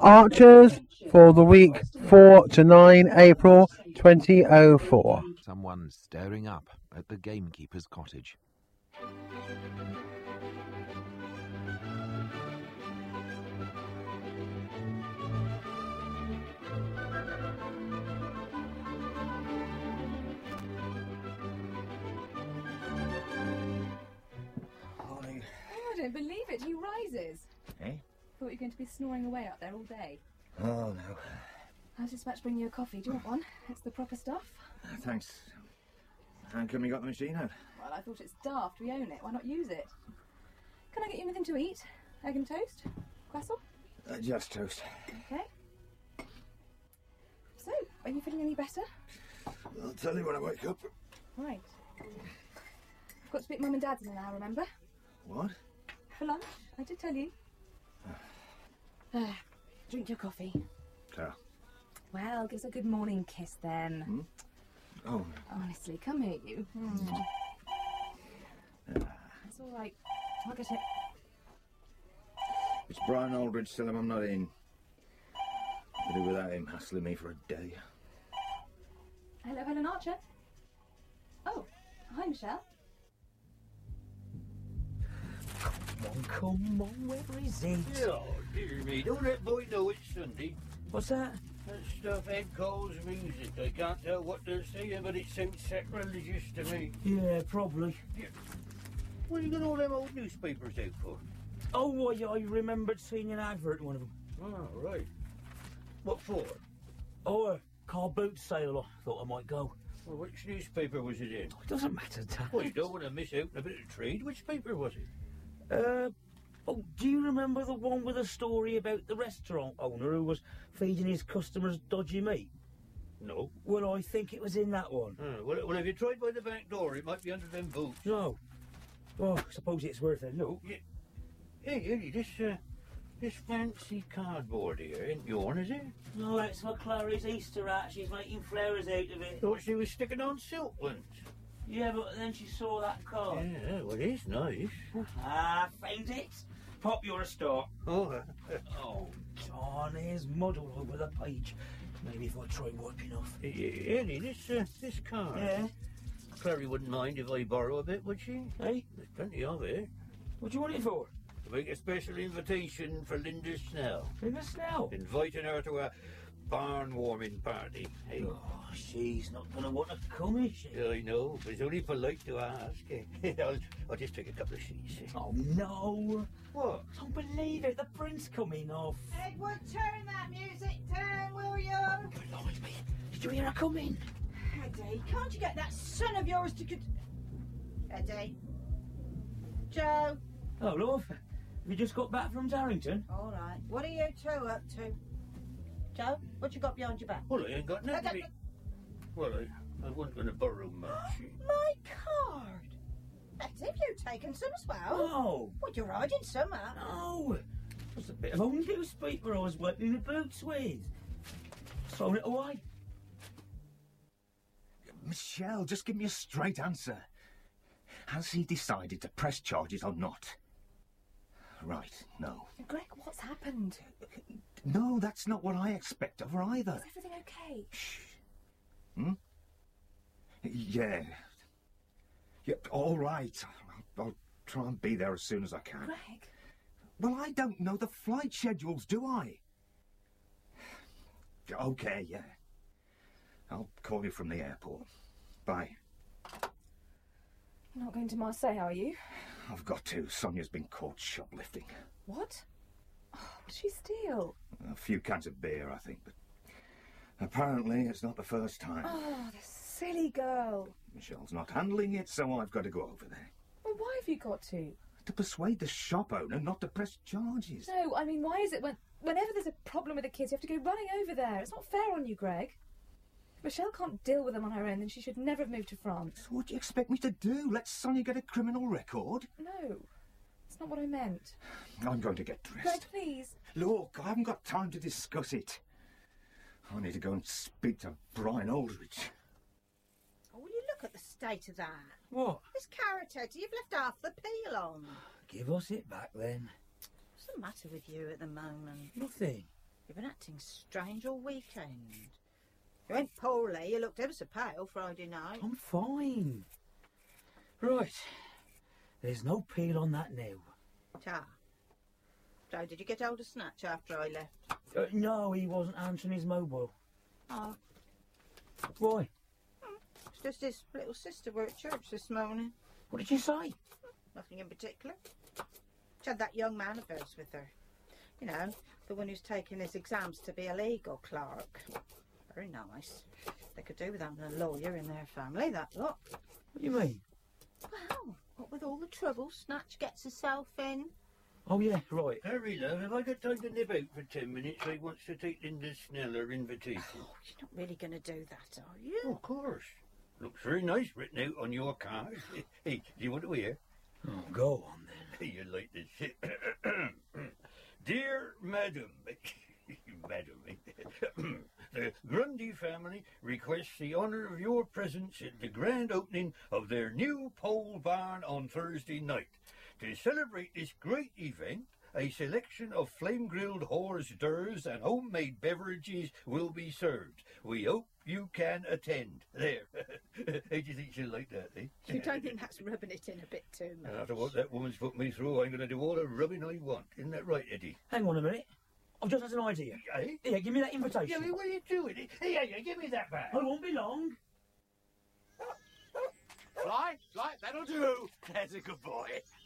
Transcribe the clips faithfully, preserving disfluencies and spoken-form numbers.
Archers for the week four to nine April twenty oh four. Someone stirring up at the gamekeeper's cottage. Morning. Oh, I don't believe it. He rises. Eh? Thought you were going to be snoring away up there all day. Oh, no. I was just about to bring you a coffee. Do you want one? It's the proper stuff. Uh, thanks. How come you got the machine out? Well, I thought it's daft. We own it. Why not use it? Can I get you anything to eat? Egg and toast? Croissant? Uh, just toast. Okay. So, are you feeling any better? I'll tell you when I wake up. Right. I've got to pick Mum and Dad's in an hour, remember? What? For lunch. I did tell you. Uh, drink your coffee. So? Well, give us a good morning kiss then. Hmm? Oh. Honestly, come here, you. Mm. Uh, It's all right. I'll get it. It's Brian Aldridge, tell him I'm not in. I'll do without him hassling me for a day. Hello, Helen Archer. Oh, hi, Michelle. Come on, come on, where is it? Oh, dear me, don't let boy know it's Sunday. What's that? That stuff Ed calls music. I can't tell what they're saying, but it sounds sacrilegious to me. Yeah, probably. Yeah. What are you got all them old newspapers out for? Oh, I, I remembered seeing an advert in one of them. Oh, right. What for? Oh, a car boot sale. I thought I might go. Well, which newspaper was it in? It doesn't matter, Dad. Well, you don't want to miss out on a bit of trade. Which paper was it? Uh, oh, do you remember the one with a story about the restaurant owner who was feeding his customers dodgy meat? No. Well, I think it was in that one. Oh, well, well, if you tried by the back door, it might be under them boots. No. Well, I suppose it's worth a look. Yeah. Hey, Eddie, this, uh, this fancy cardboard here ain't yourn, is it? No, it's McClary's Easter hat. She's making flowers out of it. Thought she was sticking on silk once. Yeah, but then she saw that card. Yeah, well, it's nice. Ah, found it. Pop, you're a star. Oh, uh, Oh, John, there's mud all over the page. Maybe if I try wiping off. Eddie, this, uh, this card. Yeah? Clary wouldn't mind if I borrow a bit, would she? Hey? There's plenty of it. What do you want it for? To make a special invitation for Linda Snell. Linda Snell? Inviting her to a barn warming party. Hey, Oh, she's not going to want to come, is she? I know, but it's only polite to ask. I'll, I'll just take a couple of sheets. Oh, no. What? I don't believe it. The prince coming off. Edward, turn that music down, will you? Blimey. Did you hear her coming? Eddie, can't you get that son of yours to... Eddie? Joe? Oh, love. Have you just got back from Darrington? All right. What are you two up to? Joe, what you got behind your back? Well, I ain't got nothing. I to be- Well, I, I wasn't going to borrow much. My card! Eddie, have you taken some as well? No. Well, you're hiding some out. No. It was a bit of old newspaper I was wiping my boots with. Thrown it away. Michelle, just give me a straight answer. Has he decided to press charges or not? Right, no. Greg, what's happened? No, that's not what I expect of her either. Is everything okay? Shh. Hmm? Yeah. Yeah, all right. I'll, I'll try and be there as soon as I can. Greg? Well, I don't know the flight schedules, do I? Okay, yeah. I'll call you from the airport. Bye. You're not going to Marseille, are you? I've got to. Sonia's been caught shoplifting. What? Oh, what did she steal? A few cans of beer, I think, but apparently it's not the first time. Oh, the silly girl. Michelle's not handling it, so I've got to go over there. Well, why have you got to? To persuade the shop owner not to press charges. No, I mean, why is it when whenever there's a problem with the kids, you have to go running over there? It's not fair on you, Greg. If Michelle can't deal with them on her own, then she should never have moved to France. So what do you expect me to do? Let Sonia get a criminal record? No, that's not what I meant. I'm going to get dressed. Greg, please. Look, I haven't got time to discuss it. I need to go and speak to Brian Aldridge. Oh, will you look at the state of that? What? This carrot, Eddie, you've left half the peel on. Give us it back then. What's the matter with you at the moment? Nothing. You've been acting strange all weekend. You went poorly. You looked ever so pale Friday night. I'm fine. Right. There's no peel on that now. Ta. So, did you get hold of Snatch after I left? Uh, no, he wasn't answering his mobile. Oh, Why? it's just his little sister were at church this morning. What did you say? Nothing in particular. She had that young man of hers with her. You know, the one who's taking his exams to be a legal clerk. Very nice. They could do with having a lawyer in their family, that lot. What do you mean? Well, what with all the trouble Snatch gets herself in. Oh, yeah, right. Harry, love, have I got time to nip out for ten minutes? I wants to take Linda Snell her invitation. Oh, you're not really going to do that, are you? Oh, of course. Looks very nice written out on your card. Hey, do you want to hear? Oh, go on then. You like this? Dear Madam, Madam, the Grundy family requests the honour of your presence at the grand opening of their new pole barn on Thursday night. To celebrate this great event, a selection of flame-grilled hors d'oeuvres and homemade beverages will be served. We hope you can attend. There. How do you think she'll like that, eh? You don't think that's rubbing it in a bit too much? After what that woman's put me through, I'm going to do all the rubbing I want. Isn't that right, Eddie? Hang on a minute. I've just had an idea. Eh? Here, give me that Yeah, invitation. what are you doing? Hey, hey, hey, give me that back. I won't be long. Fly, fly, that'll do. There's a good boy.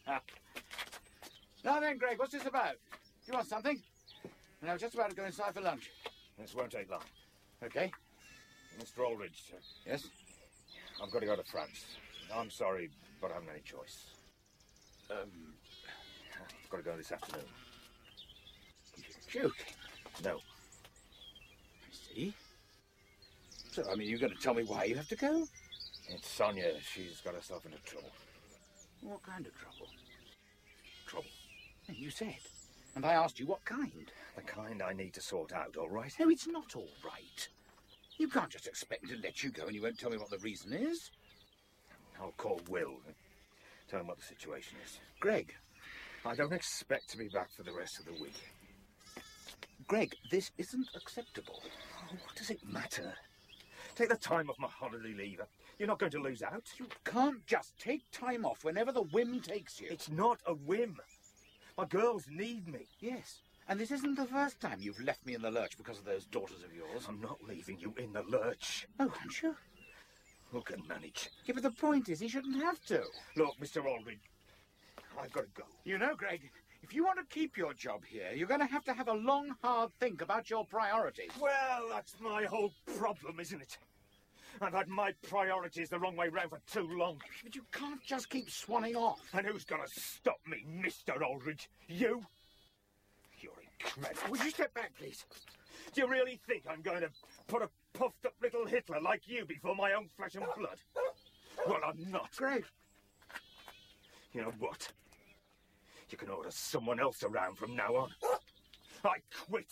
Now then, Greg, what's this about? You want something? And I was just about to go inside for lunch. This won't take long. Okay. Mister Aldridge, sir. Yes? I've got to go to France. I'm sorry, but I haven't any choice. Um, I've got to go this afternoon. You're joking. No. I see. So, I mean, you're going to tell me why you have to go? It's Sonia. She's got herself into trouble. What kind of trouble? Trouble? You said. And I asked you what kind. The kind I need to sort out, all right? No, it's not all right. You can't just expect me to let you go and you won't tell me what the reason is. I'll call Will and tell him what the situation is. Greg. I don't expect to be back for the rest of the week. Greg, this isn't acceptable. Oh, what does it matter? Take the time off my holiday leave. You're not going to lose out. You can't just take time off whenever the whim takes you. It's not a whim. My girls need me. Yes, and this isn't the first time you've left me in the lurch because of those daughters of yours. I'm not leaving you in the lurch. Oh, I'm sure. Who can manage? Yeah, but the point is he shouldn't have to. Look, Mister Aldridge, I've got to go. You know, Greg, if you want to keep your job here, you're going to have to have a long, hard think about your priorities. Well, that's my whole problem, isn't it? I've had my priorities the wrong way round for too long. But you can't just keep swanning off. And who's going to stop me, Mister Aldridge? You? You're incredible. Would you step back, please? Do you really think I'm going to put a puffed-up little Hitler like you before my own flesh and blood? Well, I'm not. Greg. You know what? You can order someone else around from now on. I quit.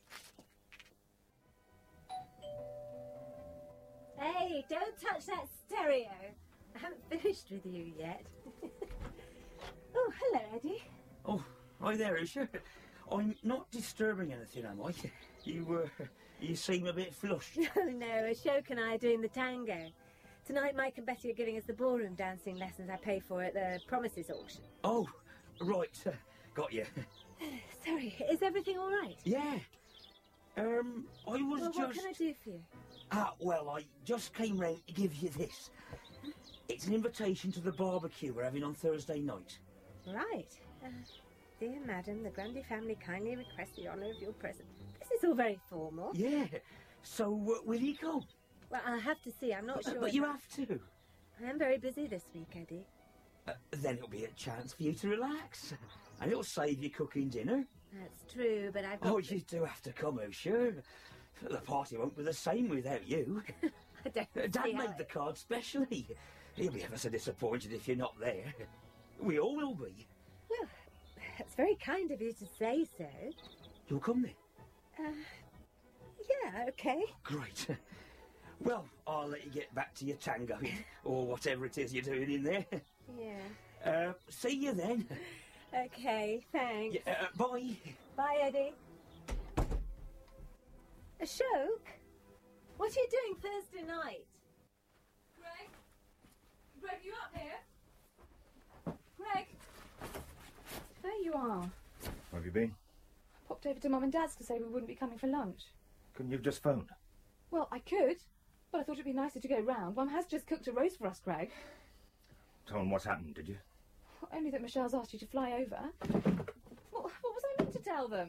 Hey, don't touch that stereo. I haven't finished with you yet. Oh, hello, Eddie. Oh, hi there, Usha. I'm not disturbing anything, am I? You, uh, you seem a bit flushed. Oh, no, Ashok and I are doing the tango. Tonight, Mike and Betty are giving us the ballroom dancing lessons I paid for at the Promises auction. Oh, right. Uh, got you. Sorry, is everything all right? Yeah. Um, I was Well, just... what can I do for you? Ah, well, I just came round to give you this. It's an invitation to the barbecue we're having on Thursday night. Right. Uh, dear madam, the Grundy family kindly request the honour of your presence. This is all very formal. Yeah. So, uh, will you come? Well, I'll have to see. I'm not But, sure. but you have to. I am very busy this week, Eddie. Uh, then it'll be a chance for you to relax. And it'll save you cooking dinner. That's true, but I've got... Oh, you do have to come, oh, sure. The party won't be the same without you. I don't Uh, Dad see made how the it- card specially. He'll be ever so disappointed if you're not there. We all will be. Well, that's very kind of you to say so. You'll come then? Uh, yeah, okay. Great. Well, I'll let you get back to your tangoing, or whatever it is you're doing in there. Yeah. Uh, see you then. Okay, thanks. Yeah, uh, bye. Bye, Eddie. Ashok? What are you doing Thursday night? Greg? Greg, you up here? Greg? There you are. Where have you been? Popped over to Mum and Dad's to say we wouldn't be coming for lunch. Couldn't you have just phoned? Well, I could, but I thought it'd be nicer to go round. Mum has just cooked a roast for us, Greg. Tell them what's happened, did you? Only that Michelle's asked you to fly over. What, what was I meant to tell them?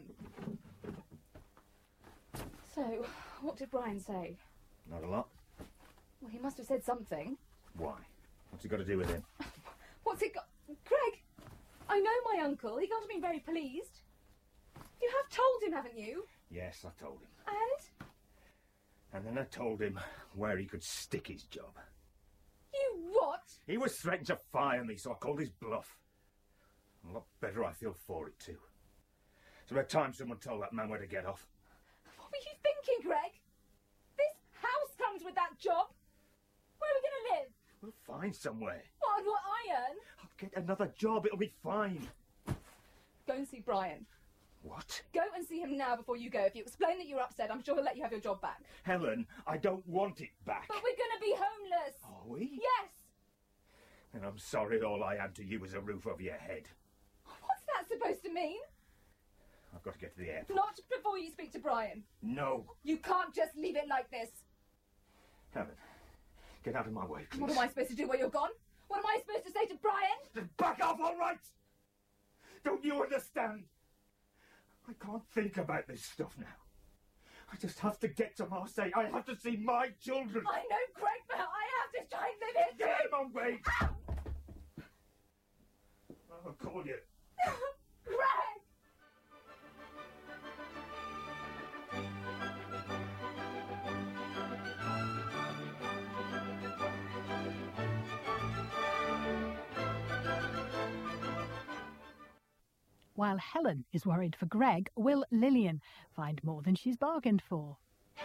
So, what did Brian say? Not a lot. Well, he must have said something. Why? What's it got to do with him? What's it got... Greg! I know my uncle. He can't have been very pleased. You have told him, haven't you? Yes, I told him. And? And then I told him where he could stick his job. You what? He was threatening to fire me, so I called his bluff. A lot better I feel for it, too. It's about time someone told that man where to get off. What were you thinking, Greg? This house comes with that job. Where are we going to live? We'll find somewhere. What, on what I earn? I'll get another job. It'll be fine. Go and see Brian. What? Go and see him now before you go. If you explain that you're upset, I'm sure he'll let you have your job back. Helen, I don't want it back. But we're going to be homeless. Are we? Yes. And I'm sorry all I had to you was a roof over your head. What's that supposed to mean? I've got to get to the airport. Not before you speak to Brian. No. You can't just leave it like this. Helen, get out of my way, please. What am I supposed to do while you're gone? What am I supposed to say to Brian? Just back off, all right? Don't you understand? I can't think about this stuff now. I just have to get to Marseille. I have to see my children. I know, Greg, but I have to try and live it. Get out of my way. I'll call you. Greg! While Helen is worried for Greg, will Lillian find more than she's bargained for?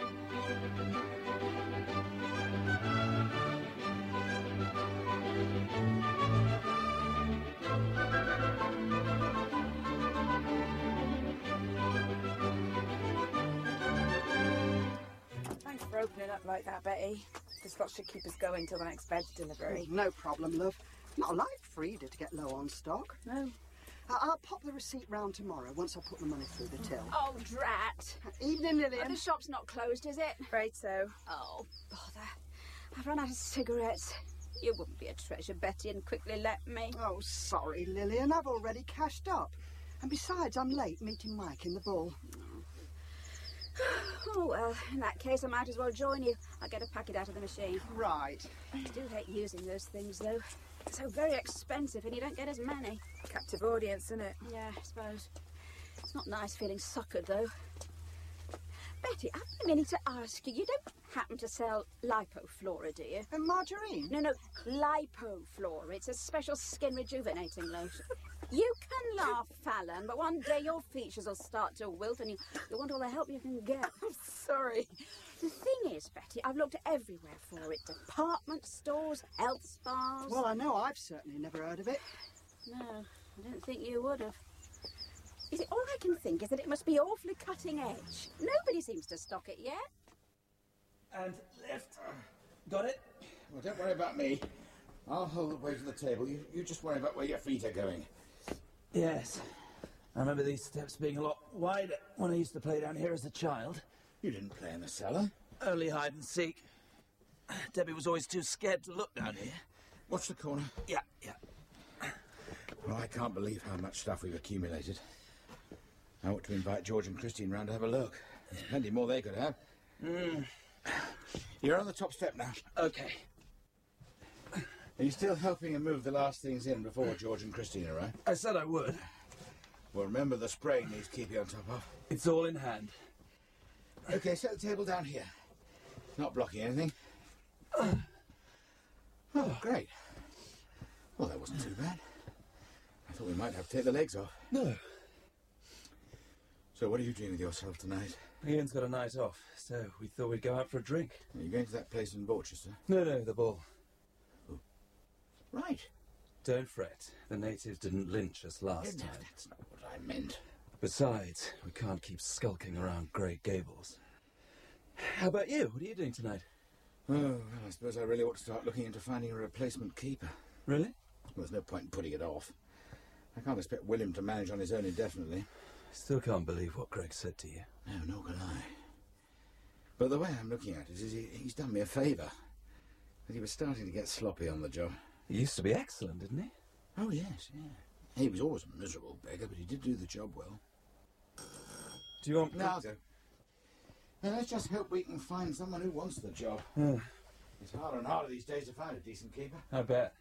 Thanks for opening up like that, Betty. This lot should keep us going till the next veg delivery. No problem, love. Not like Frida to get low on stock. No. Uh, I'll pop the receipt round tomorrow once I put the money through the till. Oh, drat. Evening, Lillian. Oh, the shop's not closed, is it? Afraid so. Oh, bother. I've run out of cigarettes. You wouldn't be a treasure, Betty, and quickly let me. Oh, sorry, Lillian. I've already cashed up. And besides, I'm late meeting Mike in the ball. Oh, well, in that case, I might as well join you. I'll get a packet out of the machine. Right. I do hate using those things, though. They're so very expensive, and you don't get as many. Captive audience, isn't it? Yeah, I suppose. It's not nice feeling suckered, though. Betty, I've been meaning to ask you, you don't happen to sell Lipoflora, do you? And margarine? No, no, Lipoflora. It's a special skin rejuvenating lotion. You can laugh, Fallon, but one day your features will start to wilt and you, you want all the help you can get. I'm sorry. The thing is, Betty, I've looked everywhere for it. Department stores, health spas. Well, I know I've certainly never heard of it. No, I don't think you would have. You see, all I can think is that it must be awfully cutting edge. Nobody seems to stock it yet. And left. Got it? Well, don't worry about me. I'll hold the weight of the table. You, you just worry about where your feet are going. Yes. I remember these steps being a lot wider when I used to play down here as a child. You didn't play in the cellar? Only hide and seek. Debbie was always too scared to look down here. Watch the corner. Yeah, yeah. Well, I can't believe how much stuff we've accumulated. I ought to invite George and Christine round to have a look. There's plenty more they could have. Mm. You're on the top step now. Okay. Are you still helping him move the last things in before George and Christine arrive? I said I would. Well, remember the spray needs keeping on top of. It's all in hand. Okay, set the table down here. Not blocking anything. Oh, great. Well, that wasn't too bad. I thought we might have to take the legs off. No. So what are you doing with yourself tonight? Ian's got a night off, so we thought we'd go out for a drink. Are you going to that place in Borchester? No, no, the ball. Oh. Right. Don't fret. The natives didn't lynch us last no, time. That's not what I meant. Besides, we can't keep skulking around Grey Gables. How about you? What are you doing tonight? Oh, well, I suppose I really ought to start looking into finding a replacement keeper. Really? Well, there's no point in putting it off. I can't expect William to manage on his own indefinitely. Still can't believe what Greg said to you. No, nor can I. But the way I'm looking at it is he, he's done me a favour. But he was starting to get sloppy on the job. He used to be excellent, didn't he? Oh, yes, yeah. He was always a miserable beggar, but he did do the job well. Do you want... No, I'll go. Now, let's just hope we can find someone who wants the job. Uh, It's harder and harder these days to find a decent keeper. I bet.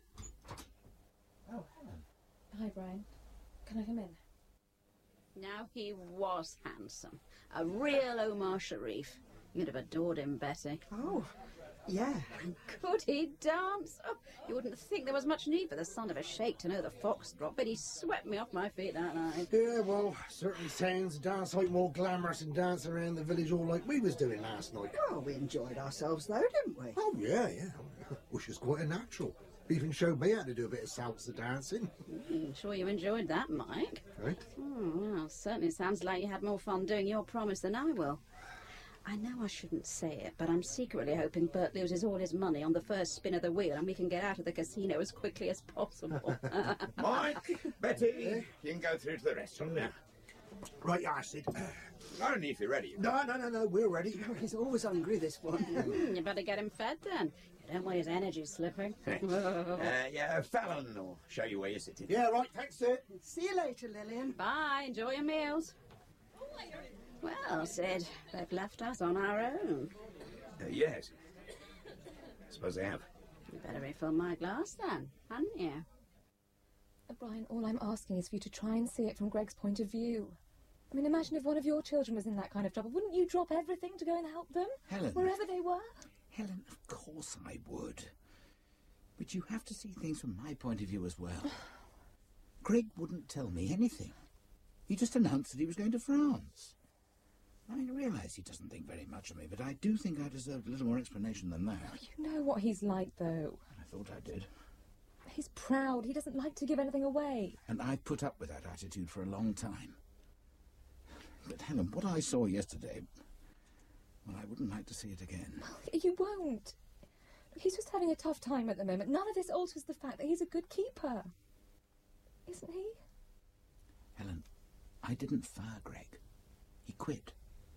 Oh, Helen. Hi, Brian. Can I come in? Now he was handsome. A real Omar Sharif. You'd have adored him, Betty. Oh, yeah. And could he dance? Oh, you wouldn't think there was much need for the son of a sheikh to know the foxtrot, but he swept me off my feet that night. Yeah, well, certainly sounds a dance like more glamorous than dancing around the village all like we was doing last night. Oh, we enjoyed ourselves though, didn't we? Oh, yeah, yeah. Which was quite a natural. Even showed me how to do a bit of salsa dancing. Mm, sure you enjoyed that, Mike. Right? Oh, well, certainly sounds like you had more fun doing your promise than I will. I know I shouldn't say it, but I'm secretly hoping Bert loses all his money on the first spin of the wheel and we can get out of the casino as quickly as possible. Mike, Betty, you can go through to the restaurant now. Right, Acid. Only if you're ready. No, no, no, no, we're ready. Oh, he's always hungry, this one. Mm, you better get him fed then. You don't want his energy slipping. uh, yeah, Fallon will show you where you're sitting. Yeah, right, thanks, sir. See you later, Lillian. Bye, enjoy your meals. Well, Sid, they've left us on our own. Uh, yes. Suppose they have. You better refill my glass then, hadn't you? Uh, Brian, all I'm asking is for you to try and see it from Greg's point of view. I mean, imagine if one of your children was in that kind of trouble. Wouldn't you drop everything to go and help them? Helen. Wherever they were? Helen, of course I would. But you have to see things from my point of view as well. Greg wouldn't tell me anything. He just announced that he was going to France. I mean, I realise he doesn't think very much of me, but I do think I deserved a little more explanation than that. Oh, you know what he's like, though. I thought I did. He's proud. He doesn't like to give anything away. And I've put up with that attitude for a long time. But, Helen, what I saw yesterday, well, I wouldn't like to see it again. You won't. He's just having a tough time at the moment. None of this alters the fact that he's a good keeper. Isn't he? Helen, I didn't fire Greg. He quit.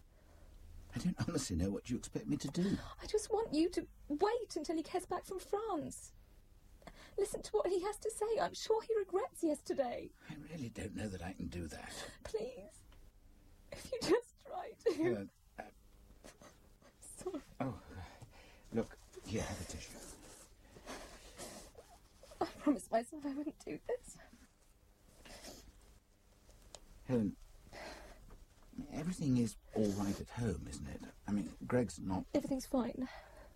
I don't honestly know what you expect me to do. I just want you to wait until he gets back from France. Listen to what he has to say. I'm sure he regrets yesterday. I really don't know that I can do that. Please. If you just try to. Helen, uh, Sorry. oh, look, here, have a tissue. I promised myself I wouldn't do this. Helen, everything is all right at home, isn't it? I mean, Greg's not... Everything's fine.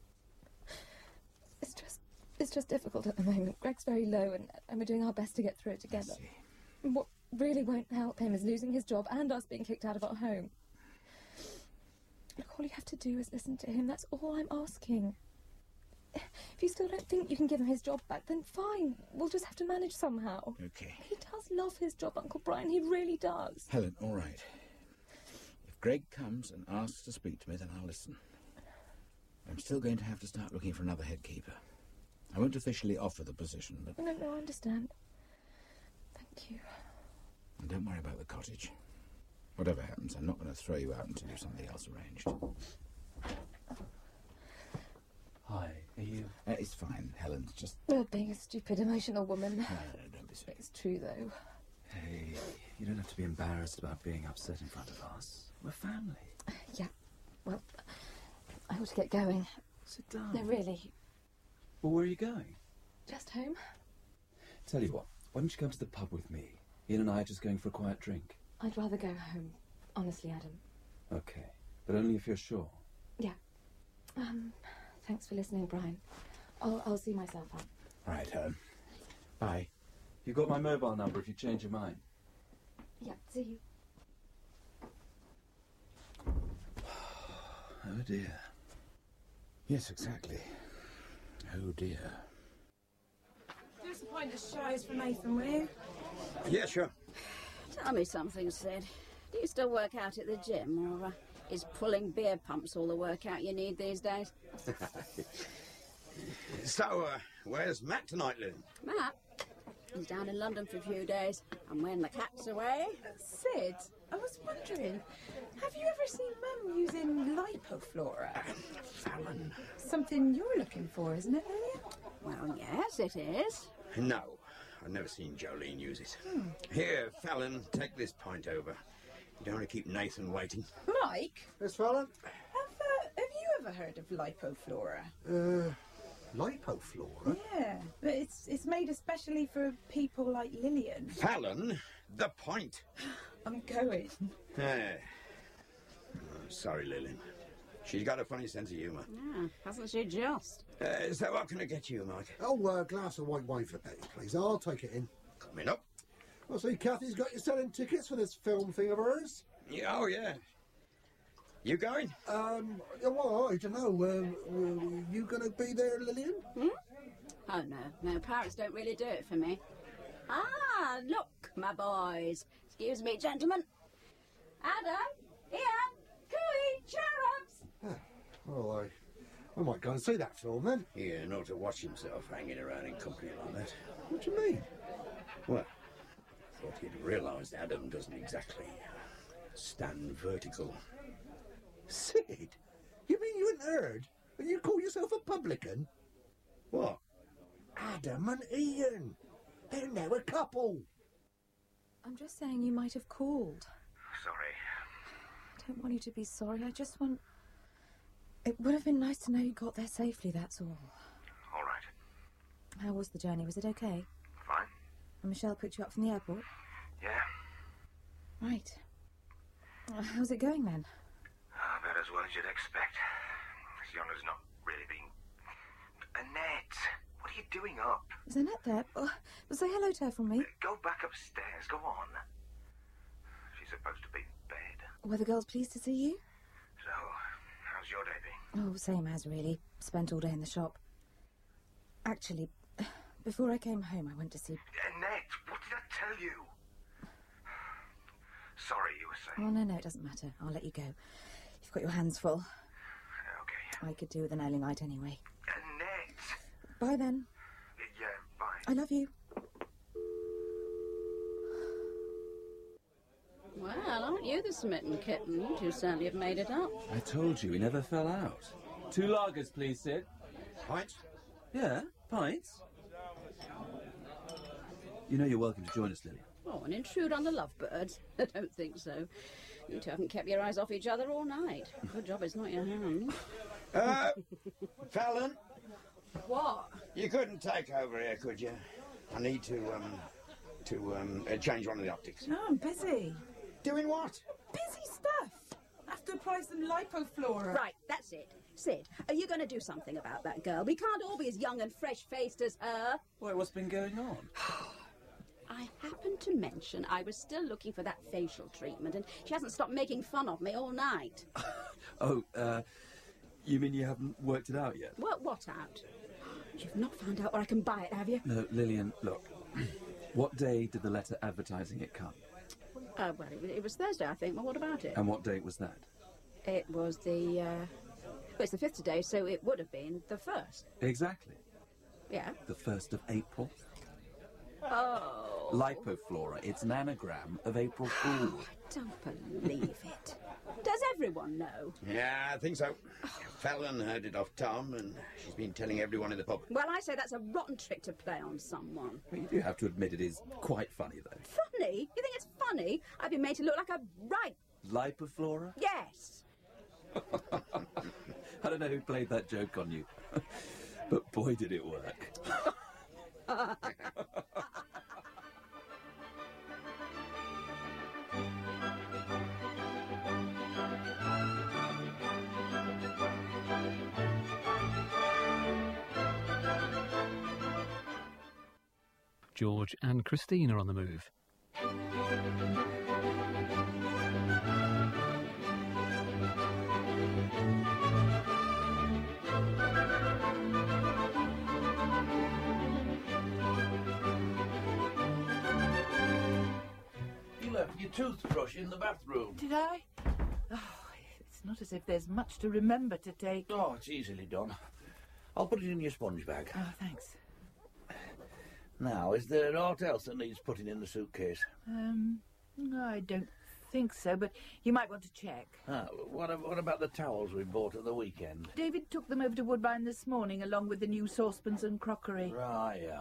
It's just, it's just difficult at the moment. Greg's very low, and, and we're doing our best to get through it together. I see. And what really won't help him is losing his job and us being kicked out of our home. Look, all you have to do is listen to him. That's all I'm asking. If you still don't think you can give him his job back, then fine. We'll just have to manage somehow. Okay. He does love his job, Uncle Brian. He really does. Helen, all right. If Greg comes and asks to speak to me, then I'll listen. I'm still going to have to start looking for another head keeper. I won't officially offer the position, but... No, no, I understand. Thank you. And don't worry about the cottage. Whatever happens, I'm not going to throw you out until you've something else arranged. Hi, are you... Uh, it's fine, Helen. It's just... Oh, being a stupid, emotional woman. No, no, don't be silly. It's true, though. Hey, you don't have to be embarrassed about being upset in front of us. We're family. Yeah. Well, I ought to get going. Sit down. No, really. Well, where are you going? Just home. Tell you what, why don't you come to the pub with me? Ian and I are just going for a quiet drink. I'd rather go home. Honestly, Adam. Okay, but only if you're sure. Yeah. Um, thanks for listening, Brian. I'll, I'll see myself out. Right, Helen. Bye. You've got my mobile number if you change your mind. Yeah, see you. Oh, dear. Yes, exactly. Oh, dear. Do us a pint of shies for Nathan, will you? Yeah, sure. Tell me something, Sid. Do you still work out at the gym, or uh, Is pulling beer pumps all the workout you need these days? So, uh, where's Matt tonight, Lynn? Matt? He's down in London for a few days. And when the cat's away... Sid, I was wondering, have you ever seen Mum using Lipoflora? Fallon. Something you're looking for, isn't it, Lillian? Well, yes, it is. No, I've never seen Jolene use it. Hmm. Here, Fallon, take this pint over. You don't want to keep Nathan waiting. Mike? Yes, Fallon? Have, uh, have you ever heard of Lipoflora? Uh, Lipoflora? Yeah, but it's, it's made especially for people like Lillian. Fallon, the pint. I'm going. Eh. Oh, sorry, Lillian. She's got a funny sense of humour. Yeah, hasn't she just? Uh, so what can I get you, Mike? Oh, a uh, glass of white wine for Betty, please. I'll take it in. Coming up. I see Kathy's got you selling tickets for this film thing of hers. Yeah, oh, yeah. You going? Um, yeah, well, I don't know. Um, uh, you going to be there, Lillian? Hmm? Oh, no. No, parrots don't really do it for me. Ah, look, my boys. Excuse me, gentlemen. Adam, Ian, Cooey, cherubs. Well, I, I might go and see that film then. Yeah, not to watch himself hanging around in company like that. What do you mean? Well, I thought he'd realised Adam doesn't exactly stand vertical. Sid, you mean you hadn't heard? And you call yourself a publican? What? Adam and Ian. They're now a couple. I'm just saying you might have called. Sorry. I don't want you to be sorry. I just want... It would have been nice to know you got there safely, that's all. All right. How was the journey? Was it okay? Fine. And Michelle picked you up from the airport? Yeah. Right. Uh, how's it going, then? Oh, about as well as you'd expect. This Yona's not really being... Annette, what are you doing up? Is Annette there? Oh, well, say hello to her from me. Go back upstairs, go on. She's supposed to be in bed. Were the girls pleased to see you? So, how's your day been? Oh, same as, really. Spent all day in the shop. Actually, before I came home, I went to see... Annette, what did I tell you? Sorry, you were saying... Oh, no, no, it doesn't matter. I'll let you go. You've got your hands full. Okay. I could do with an early night anyway. Annette! Bye, then. Yeah, bye. I love you. Well, aren't you the smitten kitten? You certainly have made it up. I told you, we never fell out. Two lagers, please, Sid. Pints? Yeah, pints. You know you're welcome to join us, Lily. Oh, and intrude on the lovebirds? I don't think so. You two haven't kept your eyes off each other all night. Good job it's not your hands. Uh, Fallon, What? you couldn't take over here, could you? I need to, um, to, um, uh, change one of the optics. No, I'm busy. Doing what? Busy stuff. I have to apply some Lipoflora. Right, that's it. Sid, are you going to do something about that girl? We can't all be as young and fresh-faced as her. Why, what's been going on? I happened to mention I was still looking for that facial treatment, and she hasn't stopped making fun of me all night. Oh, uh, you mean you haven't worked it out yet? What, what out? You've not found out where I can buy it, have you? No, Lillian, look. What day did the letter advertising it come? Uh, well, it, it was Thursday, I think. Well, what about it? And what date was that? It was the, uh... Well, it's the fifth today, so it would have been the first. Exactly. Yeah? The first of April. Oh. Lipoflora. It's an anagram of April Fool. I don't believe it. Does everyone know? Yeah, I think so. Fallon heard it off Tom, and she's been telling everyone in the pub. Well, I say that's a rotten trick to play on someone. Well, you do have to admit it is quite funny, though. Funny? You think it's funny? I've been made to look like a right... Lipoflora? Yes. I don't know who played that joke on you, but boy, did it work. George and Christine are on the move. You left your toothbrush in the bathroom. Did I? Oh, it's not as if there's much to remember to take. Oh, it's easily done. I'll put it in your sponge bag. Oh, thanks. Now, is there aught else that needs putting in the suitcase? Um, I don't think so, but you might want to check. Ah, what, ab- what about the towels we bought at the weekend? David took them over to Woodbine this morning, along with the new saucepans and crockery. Right, yeah.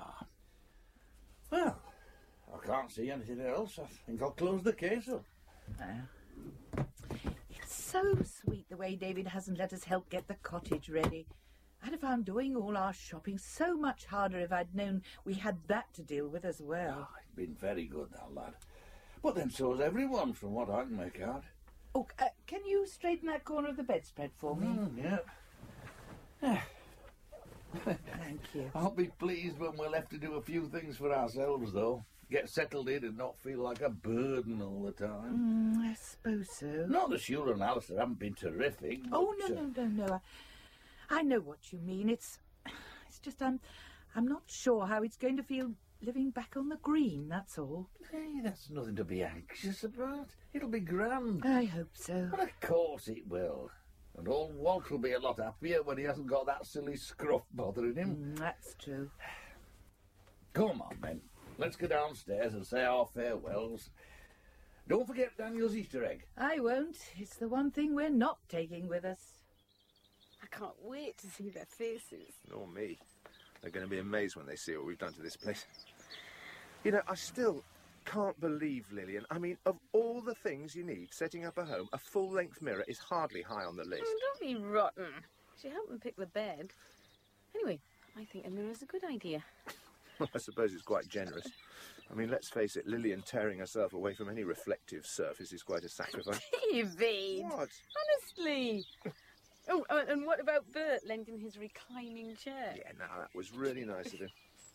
Well, I can't see anything else. I think I'll close the case up. Ah. It's so sweet the way David hasn't let us help get the cottage ready. I'd have found doing all our shopping so much harder if I'd known we had that to deal with as well. Oh, he's been very good, that lad. But then so's everyone, from what I can make out. Oh, uh, can you straighten that corner of the bedspread for me? Mm, yeah. Thank you. I'll be pleased when we're left to do a few things for ourselves, though. Get settled in and not feel like a burden all the time. Mm, I suppose so. Not that Sheila and Alistair haven't been terrific. Oh, but, no, uh, no, no, no. I, I know what you mean. It's, it's just I'm, I'm not sure how it's going to feel living back on the green, that's all. Hey, that's nothing to be anxious about. It'll be grand. I hope so. But of course it will. And old Walt will be a lot happier when he hasn't got that silly scruff bothering him. Mm, that's true. Come on, then. Let's go downstairs and say our farewells. Don't forget Daniel's Easter egg. I won't. It's the one thing we're not taking with us. I can't wait to see their faces. Nor me. They're going to be amazed when they see what we've done to this place. You know, I still can't believe, Lillian. I mean, of all the things you need setting up a home, a full-length mirror is hardly high on the list. Oh, don't be rotten. She helped me pick the bed. Anyway, I think a mirror's a good idea. Well, I suppose it's quite generous. I mean, let's face it, Lillian tearing herself away from any reflective surface is quite a sacrifice. David! What? Honestly! Oh, uh, and what about Bert lending his reclining chair? Yeah, no, that was really nice of him.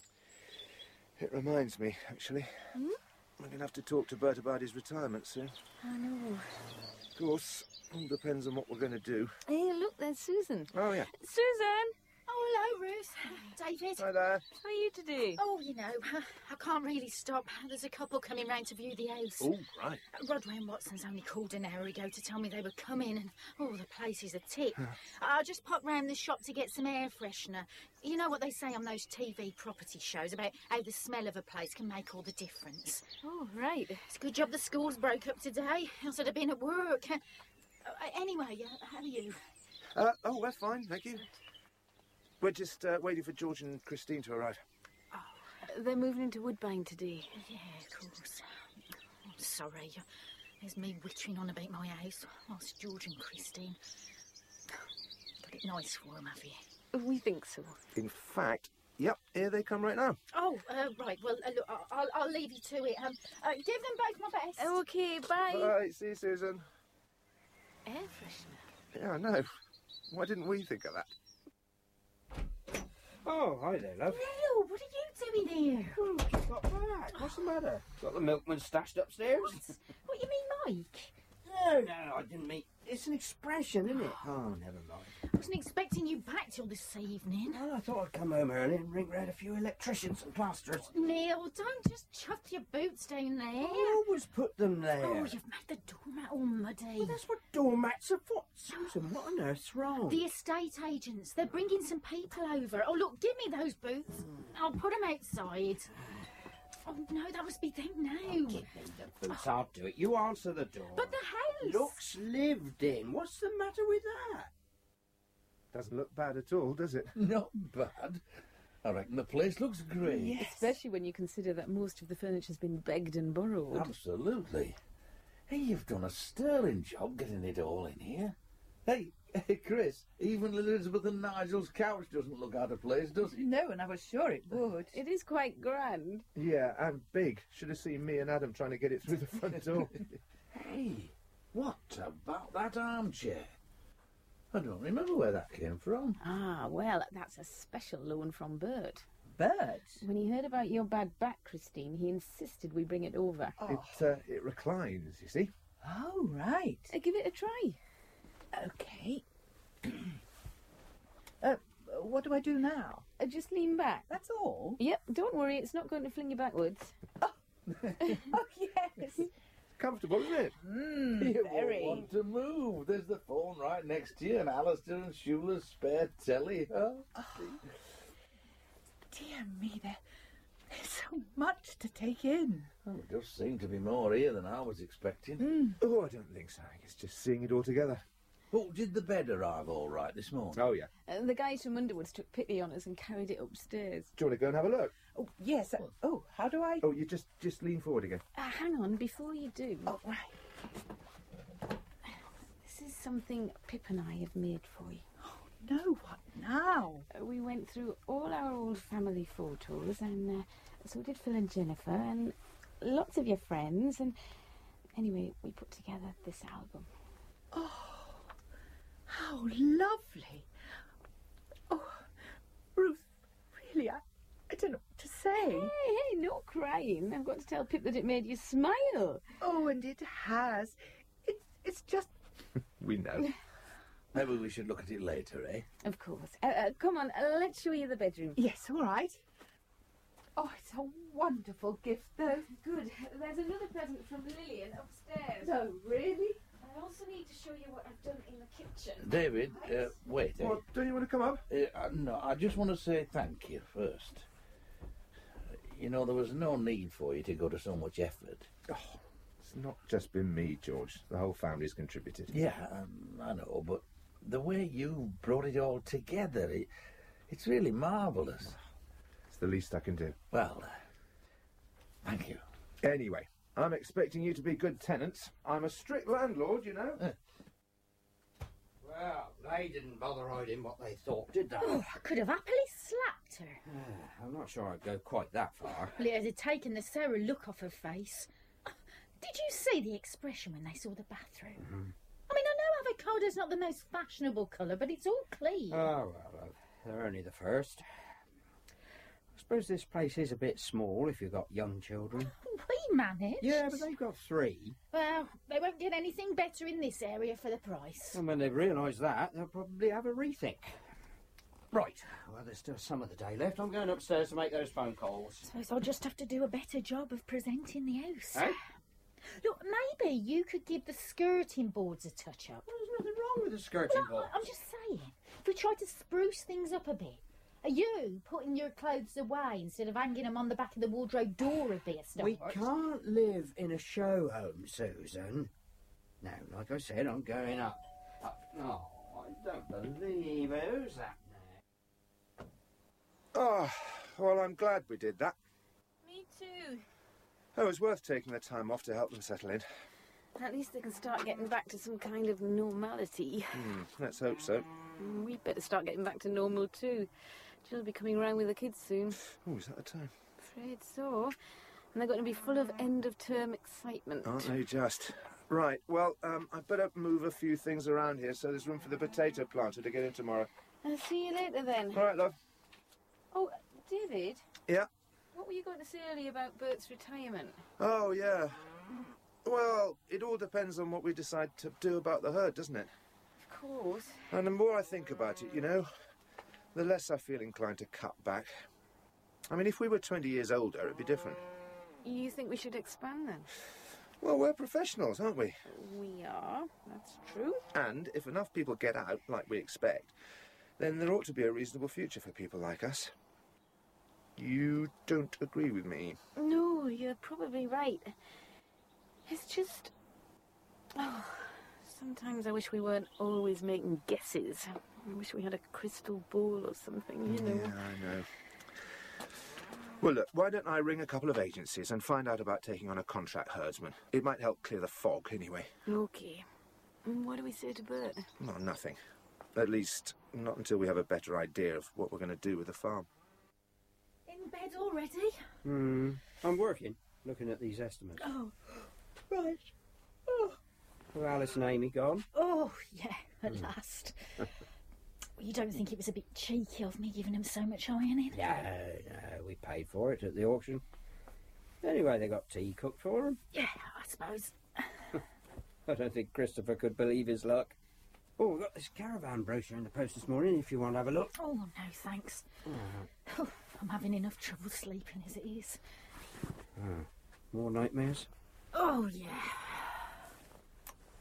It reminds me, actually. Hmm? We're going to have to talk to Bert about his retirement soon. I know. Of course, all depends on what we're going to do. Hey, look, there's Susan. Oh, yeah. Susan! Oh, hello, Ruth. David. Hi there. How are you today? Oh, you know, I can't really stop. There's a couple coming round to view the house. Oh, right. Rodway and Watson's only called an hour ago to tell me they were coming, and, oh, the place is a tip. I just popped round the shop to get some air freshener. You know what they say on those T V property shows about how the smell of a place can make all the difference. Oh, right. It's a good job the schools broke up today, else I'd have been at work. Uh, anyway, uh, how are you? Uh, oh, that's fine, thank you. We're just uh, waiting for George and Christine to arrive. Oh, they're moving into Woodbine today. Yeah, of course. I'm sorry. There's me wittering on about my house whilst George and Christine. Got it nice for them, have you? We think so. In fact, yep, here they come right now. Oh, uh, right. Well, uh, look, I'll, I'll leave you to it. Um, uh, give them both my best. OK, bye. Bye, see you, Susan. Air freshener? Yeah, I know. Why didn't we think of that? Oh, hi there, love. Neil, what are you doing here? Oh, just got back. What's the matter? Got the milkman stashed upstairs? What? What, you mean Mike? No, no, I didn't mean... It's an expression, isn't it? Oh, never mind. I wasn't expecting you back till this evening. Well, I thought I'd come home early and ring round a few electricians and plasterers. Neil, don't just chuck your boots down there. I always put them there. Oh, you've made the doormat all muddy. Well, that's what doormats are for. Susan, what on earth's wrong? The estate agents, they're bringing some people over. Oh, look, give me those boots. I'll put them outside. Oh, no, that must be them now. Give me the boots, I'll do it. You answer the door. But the house... Looks lived in. What's the matter with that? Doesn't look bad at all, does it? Not bad. I reckon the place looks great. Yes. Especially when you consider that most of the furniture's been begged and borrowed. Absolutely. Hey, you've done a sterling job getting it all in here. Hey, hey, Chris, even Elizabeth and Nigel's couch doesn't look out of place, does it? No, and I was sure it would. It is quite grand. Yeah, and big. Should have seen me and Adam trying to get it through the front door. Hey, what about that armchair? I don't remember where that came from. Ah, well, that's a special loan from Bert. Bert? When he heard about your bad back, Christine, he insisted we bring it over. Oh. It, uh, it reclines, you see. Oh, right. Uh, give it a try. OK. uh, what do I do now? Uh, just lean back. That's all? Yep, don't worry, it's not going to fling you backwards. Oh, oh yes. comfortable, isn't it? Mm, You very. won't want to move. There's the phone right next to you, and Alistair and Shula's spare telly, huh? Dear me, there, there's so much to take in. Oh, there does seem to be more here than I was expecting. Mm. Oh, I don't think so. It's just seeing it all together. Oh, did the bed arrive all right this morning? Oh, yeah. Uh, the guys from Underwoods took pity on us and carried it upstairs. Do you want to go and have a look? Oh, yes. Uh, oh, how do I... Oh, you just just lean forward again. Uh, hang on, before you do. Oh, right. This is something Pip and I have made for you. No, what now? Uh, we went through all our old family photos, and uh, so did Phil and Jennifer, and lots of your friends, and anyway, we put together this album. Oh, how lovely. Oh, Ruth, really, I, I don't know what to say. Hey, hey, no crying. I've got to tell Pip that it made you smile. Oh, and it has. It's, it's just... We know. Maybe we should look at it later, eh? Of course. Uh, uh, come on, uh, let's show you the bedroom. Yes, all right. Oh, it's a wonderful gift, though. Good. There's another present from Lillian upstairs. No, really? I also need to show you what I've done in the kitchen. David, uh, wait, eh? What, don't you want to come up? Uh, uh, no, I just want to say thank you first. You know, there was no need for you to go to so much effort. Oh, it's not just been me, George. The whole family's contributed. Yeah, um, I know, but the way you brought it all together, it, it's really marvellous. It's the least I can do. Well, uh, thank you. Anyway, I'm expecting you to be good tenants. I'm a strict landlord, you know. Uh. Well, they didn't bother hiding what they thought, did they? Oh, I could have happily slapped her. Uh, I'm not sure I'd go quite that far. Well, it had taken the Sarah look off her face. Did you see the expression when they saw the bathroom? Mm-hmm. I mean, I know avocado's not the most fashionable colour, but it's all clean. Oh, well, uh, they're only the first. I suppose this place is a bit small if you've got young children. We managed. Yeah, but they've got three. Well, they won't get anything better in this area for the price. And when they realise that, they'll probably have a rethink. Right, well, there's still some of the day left. I'm going upstairs to make those phone calls. Suppose I'll just have to do a better job of presenting the house. Eh? Look, maybe you could give the skirting boards a touch-up. Well, there's nothing wrong with the skirting well, boards. I'm just saying, if we try to spruce things up a bit, are you putting your clothes away instead of hanging them on the back of the wardrobe door would be a start? We can't live in a show home, Susan. Now, like I said, I'm going up. up. Oh, I don't believe who's that now? Oh, well, I'm glad we did that. Me too. Oh, it was worth taking the time off to help them settle in. At least they can start getting back to some kind of normality. Hmm, let's hope so. We better start getting back to normal too. Jill'll be coming round with the kids soon. Oh, is that the time? Afraid so. And they're going to be full of end-of-term excitement. Aren't they just? Right, well, um, I'd better move a few things around here so there's room for the potato planter to get in tomorrow. I'll see you later then. All right, love. Oh, David? Yeah? What were you going to say earlier about Bert's retirement? Oh, yeah. Well, it all depends on what we decide to do about the herd, doesn't it? Of course. And the more I think about it, you know, the less I feel inclined to cut back. I mean, if we were twenty years older, it'd be different. You think we should expand then? Well, we're professionals, aren't we? We are. That's true. And if enough people get out, like we expect, then there ought to be a reasonable future for people like us. You don't agree with me? No, you're probably right. It's just... Oh, sometimes I wish we weren't always making guesses. I wish we had a crystal ball or something, you know. Yeah, I know. Well, look, why don't I ring a couple of agencies and find out about taking on a contract herdsman? It might help clear the fog, anyway. OK. And what do we say to Bert? Well, nothing. At least, not until we have a better idea of what we're going to do with the farm. In bed already? Hmm. I'm working, looking at these estimates. Oh, right. Oh, Are Alice and Amy gone? oh yeah, at Hmm. last. You don't think it was a bit cheeky of me giving them so much ironing? No, no, we paid for it at the auction. Anyway, they got tea cooked for them. Yeah, I suppose. I don't think Christopher could believe his luck. Oh, we've got this caravan brochure in the post this morning if you want to have a look. Oh, no, thanks. Oh, I'm having enough trouble sleeping as it is. oh. More nightmares? Oh, yeah.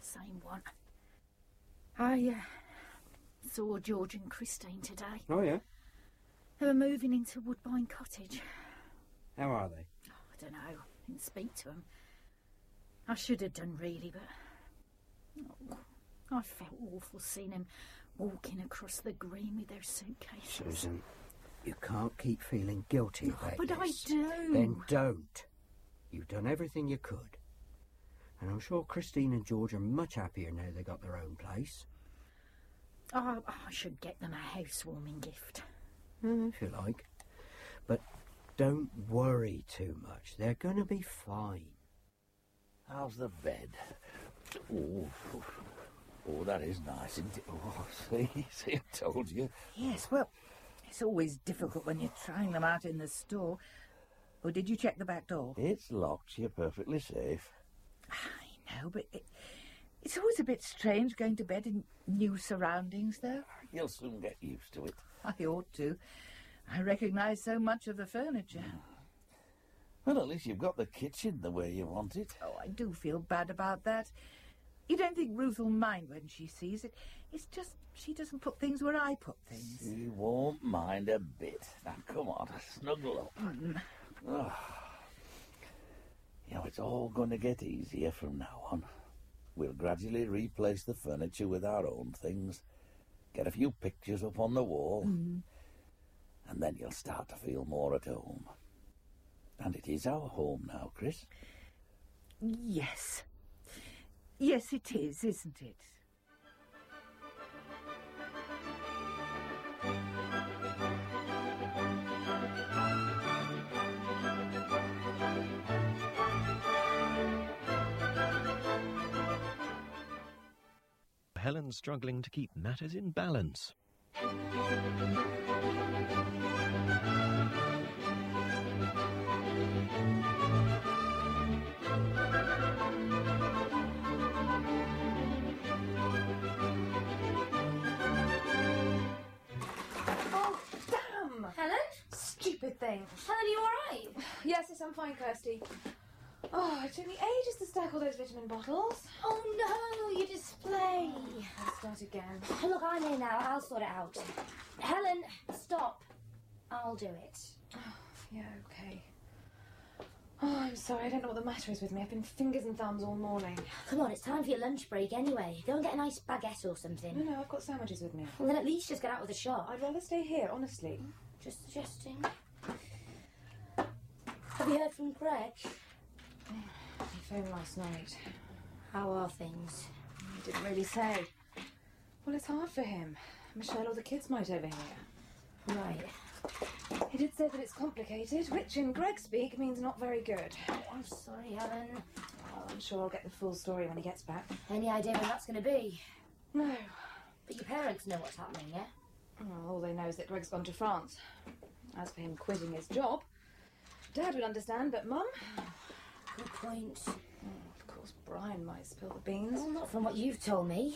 same one. I uh, saw George and Christine today. Oh, yeah? They were moving into Woodbine Cottage. How are they? Oh, I don't know. Didn't speak to them. I should have done, really, but... Oh, I felt awful seeing them walking across the green with their suitcases. Susan, you can't keep feeling guilty about But I this. do. Then don't. You've done everything you could. And I'm sure Christine and George are much happier now they got their own place. Oh, I should get them a housewarming gift. Mm, if you like. But don't worry too much. They're going to be fine. How's the bed? Oh, oh, that is nice, isn't it? Oh, see, see, I told you. Yes, well, it's always difficult when you're trying them out in the store. Or did you check the back door? It's locked. You're perfectly safe. I know, but it, it's always a bit strange going to bed in new surroundings, though. You'll soon get used to it. I ought to. I recognise so much of the furniture. Well, at least you've got the kitchen the way you want it. Oh, I do feel bad about that. You don't think Ruth will mind when she sees it? It's just she doesn't put things where I put things. She won't mind a bit. Now, come on, snuggle up. Mm. Oh. You know, it's all going to get easier from now on. We'll gradually replace the furniture with our own things, get a few pictures up on the wall, Mm. and then you'll start to feel more at home. And it is our home now, Chris. Yes. Yes, it is, isn't it? Helen's struggling to keep matters in balance. Oh, damn! Helen? Stupid thing. Helen, you alright? Yes, yes, I'm fine, Kirsty. Oh, it took me ages to stack all those vitamin bottles. Oh no, your display. Let's start again. Look, I'm here now. I'll sort it out. Helen, stop. I'll do it. Oh, yeah, okay. Oh, I'm sorry. I don't know what the matter is with me. I've been fingers and thumbs all morning. Come on, it's time for your lunch break anyway. Go and get a nice baguette or something. No, no, I've got sandwiches with me. Well, then at least just get out of the shop. I'd rather stay here, honestly. Just suggesting. Have you heard from Greg? He phoned last night. How are things? He didn't really say. Well, it's hard for him. Michelle or the kids might overhear. Right. He did say that it's complicated, which in Greg speak means not very good. Oh, I'm sorry, Helen. Well, I'm sure I'll get the full story when he gets back. Any idea when that's going to be? No. But your parents know what's happening, yeah? Well, all they know is that Greg's gone to France. As for him quitting his job, Dad would understand, but Mum? Good point. Oh, of course, Brian might spill the beans. Well, not from what you've told me.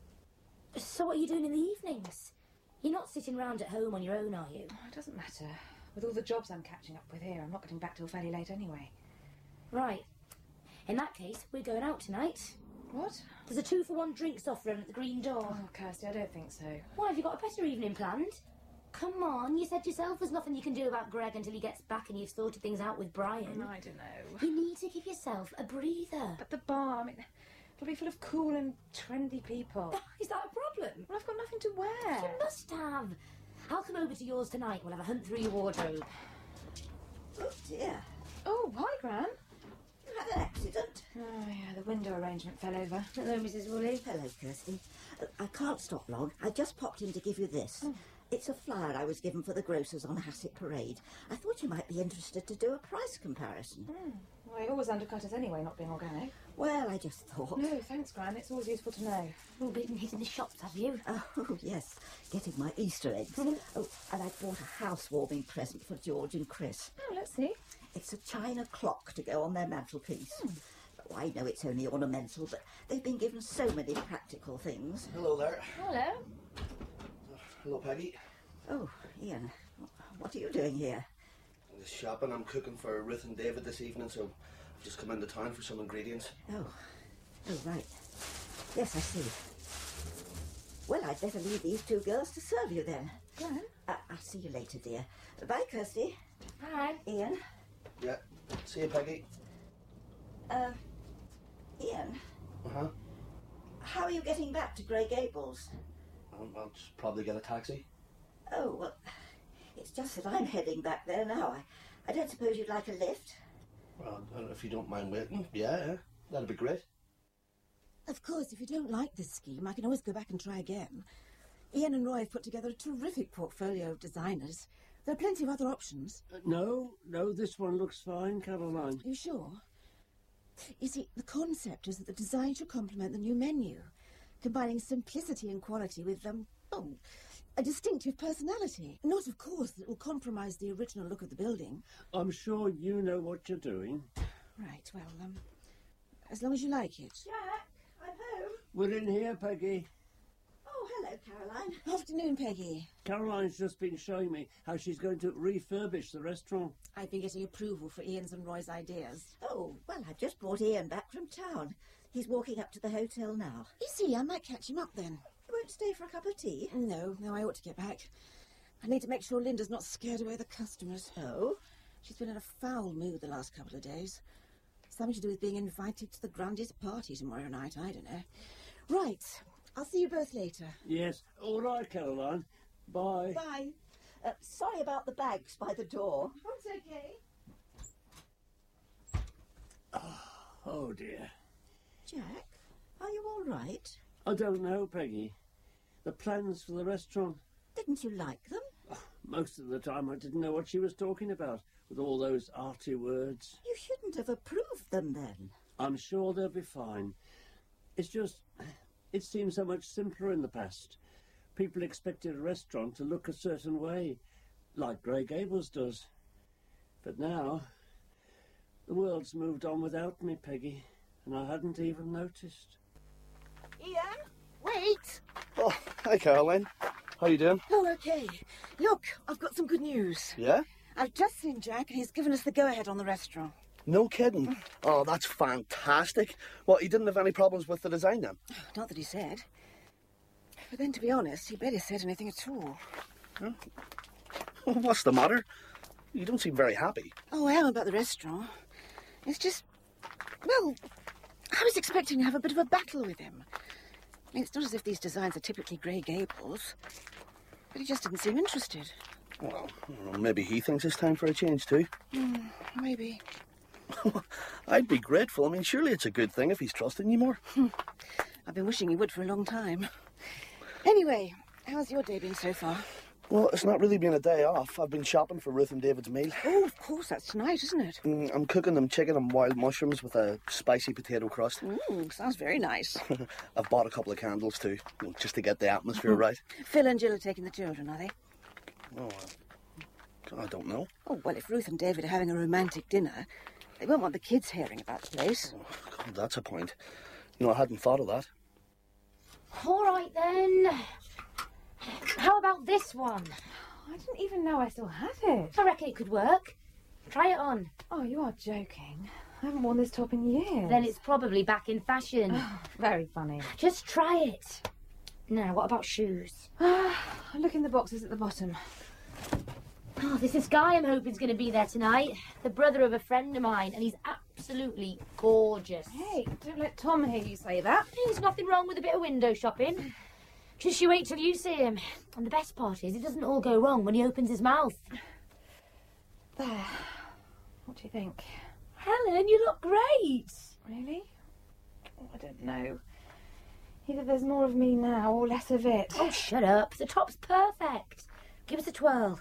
So what are you doing in the evenings? You're not sitting round at home on your own, are you? Oh, it doesn't matter. With all the jobs I'm catching up with here, I'm not getting back till fairly late anyway. Right. In that case, we're going out tonight. What? There's a two-for-one drinks offer at the Green Door. Oh, Kirsty, I don't think so. Why, have you got a better evening planned? Come on, you said yourself there's nothing you can do about Greg until he gets back and you've sorted things out with Brian. I don't know. You need to give yourself a breather. But the bar, I mean, it'll be full of cool and trendy people. Is that a problem? Well, I've got nothing to wear. You must have. I'll come over to yours tonight. We'll have a hunt through your wardrobe. Oh, dear. Oh, hi, Gran. You had an accident. Oh, yeah, the window arrangement fell over. Hello, Missus Woolley. Hello, Kirsty. Uh, I can't stop long. I just popped in to give you this. Oh. It's a flyer I was given for the grocers on Hassett Parade. I thought you might be interested to do a price comparison. Mm. Well, they always undercut us anyway, not being organic. Well, I just thought... No, thanks, Gran. It's always useful to know. All been hitting the shops, have you? Oh, yes. Getting my Easter eggs. Oh, and I bought a housewarming present for George and Chris. Oh, let's see. It's a china clock to go on their mantelpiece. Hmm. Oh, I know it's only ornamental, but they've been given so many practical things. Hello there. Hello. Hello, Peggy. Oh, Ian, what are you doing here? I'm just shopping. I'm cooking for Ruth and David this evening, so I've just come into town for some ingredients. Oh, oh, right. Yes, I see. Well, I'd better leave these two girls to serve you then. Go on. Uh, I'll see you later, dear. Bye, Kirsty. Bye. Ian. Yeah. See you, Peggy. Uh, Ian, Uh-huh. how are you getting back to Grey Gables? Um, I'll just probably get a taxi. Oh, well, it's just that I'm heading back there now. I, I don't suppose you'd like a lift? Well, uh, if you don't mind waiting, yeah, yeah, that'd be great. Of course, if you don't like this scheme, I can always go back and try again. Ian and Roy have put together a terrific portfolio of designers. There are plenty of other options. Uh, no, no, this one looks fine, Caroline. Are you sure? You see, the concept is that the design should complement the new menu, combining simplicity and quality with, um, oh, a distinctive personality. Not, of course, that it will compromise the original look of the building. I'm sure you know what you're doing. Right, well, um, as long as you like it. Jack, I'm home. We're in here, Peggy. Oh, hello, Caroline. Afternoon, Peggy. Caroline's just been showing me how she's going to refurbish the restaurant. I've been getting approval for Ian's and Roy's ideas. Oh, well, I've just brought Ian back from town. He's walking up to the hotel now. Is he? I might catch him up then. You won't stay for a cup of tea? No, no, I ought to get back. I need to make sure Linda's not scared away the customers. Oh? She's been in a foul mood the last couple of days. Something to do with being invited to the grandest party tomorrow night, I don't know. Right, I'll see you both later. Yes, all right, Caroline. Bye. Bye. Uh, sorry about the bags by the door. That's okay. Oh, dear. Jack, are you all right? I don't know, Peggy. The plans for the restaurant. Didn't you like them? Most of the time I didn't know what she was talking about, with all those arty words. You shouldn't have approved them then. I'm sure they'll be fine. It's just, it seemed so much simpler in the past. People expected a restaurant to look a certain way, like Grey Gables does. But now, the world's moved on without me, Peggy, and I hadn't even noticed. Ian, wait! Oh, hi, Caroline. How you doing? Oh, okay. Look, I've got some good news. Yeah? I've just seen Jack and he's given us the go-ahead on the restaurant. No kidding. Oh, that's fantastic. Well, he didn't have any problems with the design then? Not that he said. But then, to be honest, he barely said anything at all. Huh? What's the matter? You don't seem very happy. Oh, I am about the restaurant. It's just, well, I was expecting to have a bit of a battle with him. I mean, it's not as if these designs are typically Grey Gables, but he just didn't seem interested. Well, well, maybe he thinks it's time for a change too. Hmm, maybe. I'd be grateful. I mean, surely it's a good thing if he's trusting you more. I've been wishing he would for a long time. Anyway, how's your day been so far? Well, it's not really been a day off. I've been shopping for Ruth and David's meal. Oh, of course, that's tonight, isn't it? Mm, I'm cooking them chicken and wild mushrooms with a spicy potato crust. Ooh, sounds very nice. I've bought a couple of candles too, you know, just to get the atmosphere right. Phil and Jill are taking the children, are they? Oh, uh, I don't know. Oh, well, if Ruth and David are having a romantic dinner, they won't want the kids hearing about the place. Oh, God, that's a point. You know, I hadn't thought of that. All right, then. How about this one? I didn't even know I still had it. I reckon it could work. Try it on. Oh, you are joking. I haven't worn this top in years. Then it's probably back in fashion. Oh, very funny. Just try it. Now, what about shoes? Look in the boxes at the bottom. Oh, there's this guy I'm hoping's going to be there tonight. The brother of a friend of mine, and he's absolutely gorgeous. Hey, don't let Tom hear you say that. There's nothing wrong with a bit of window shopping. Just you wait till you see him. And the best part is, it doesn't all go wrong when he opens his mouth. There. What do you think? Helen, you look great. Really? Oh, I don't know. Either there's more of me now or less of it. Oh, shut up. The top's perfect. Give us a twirl.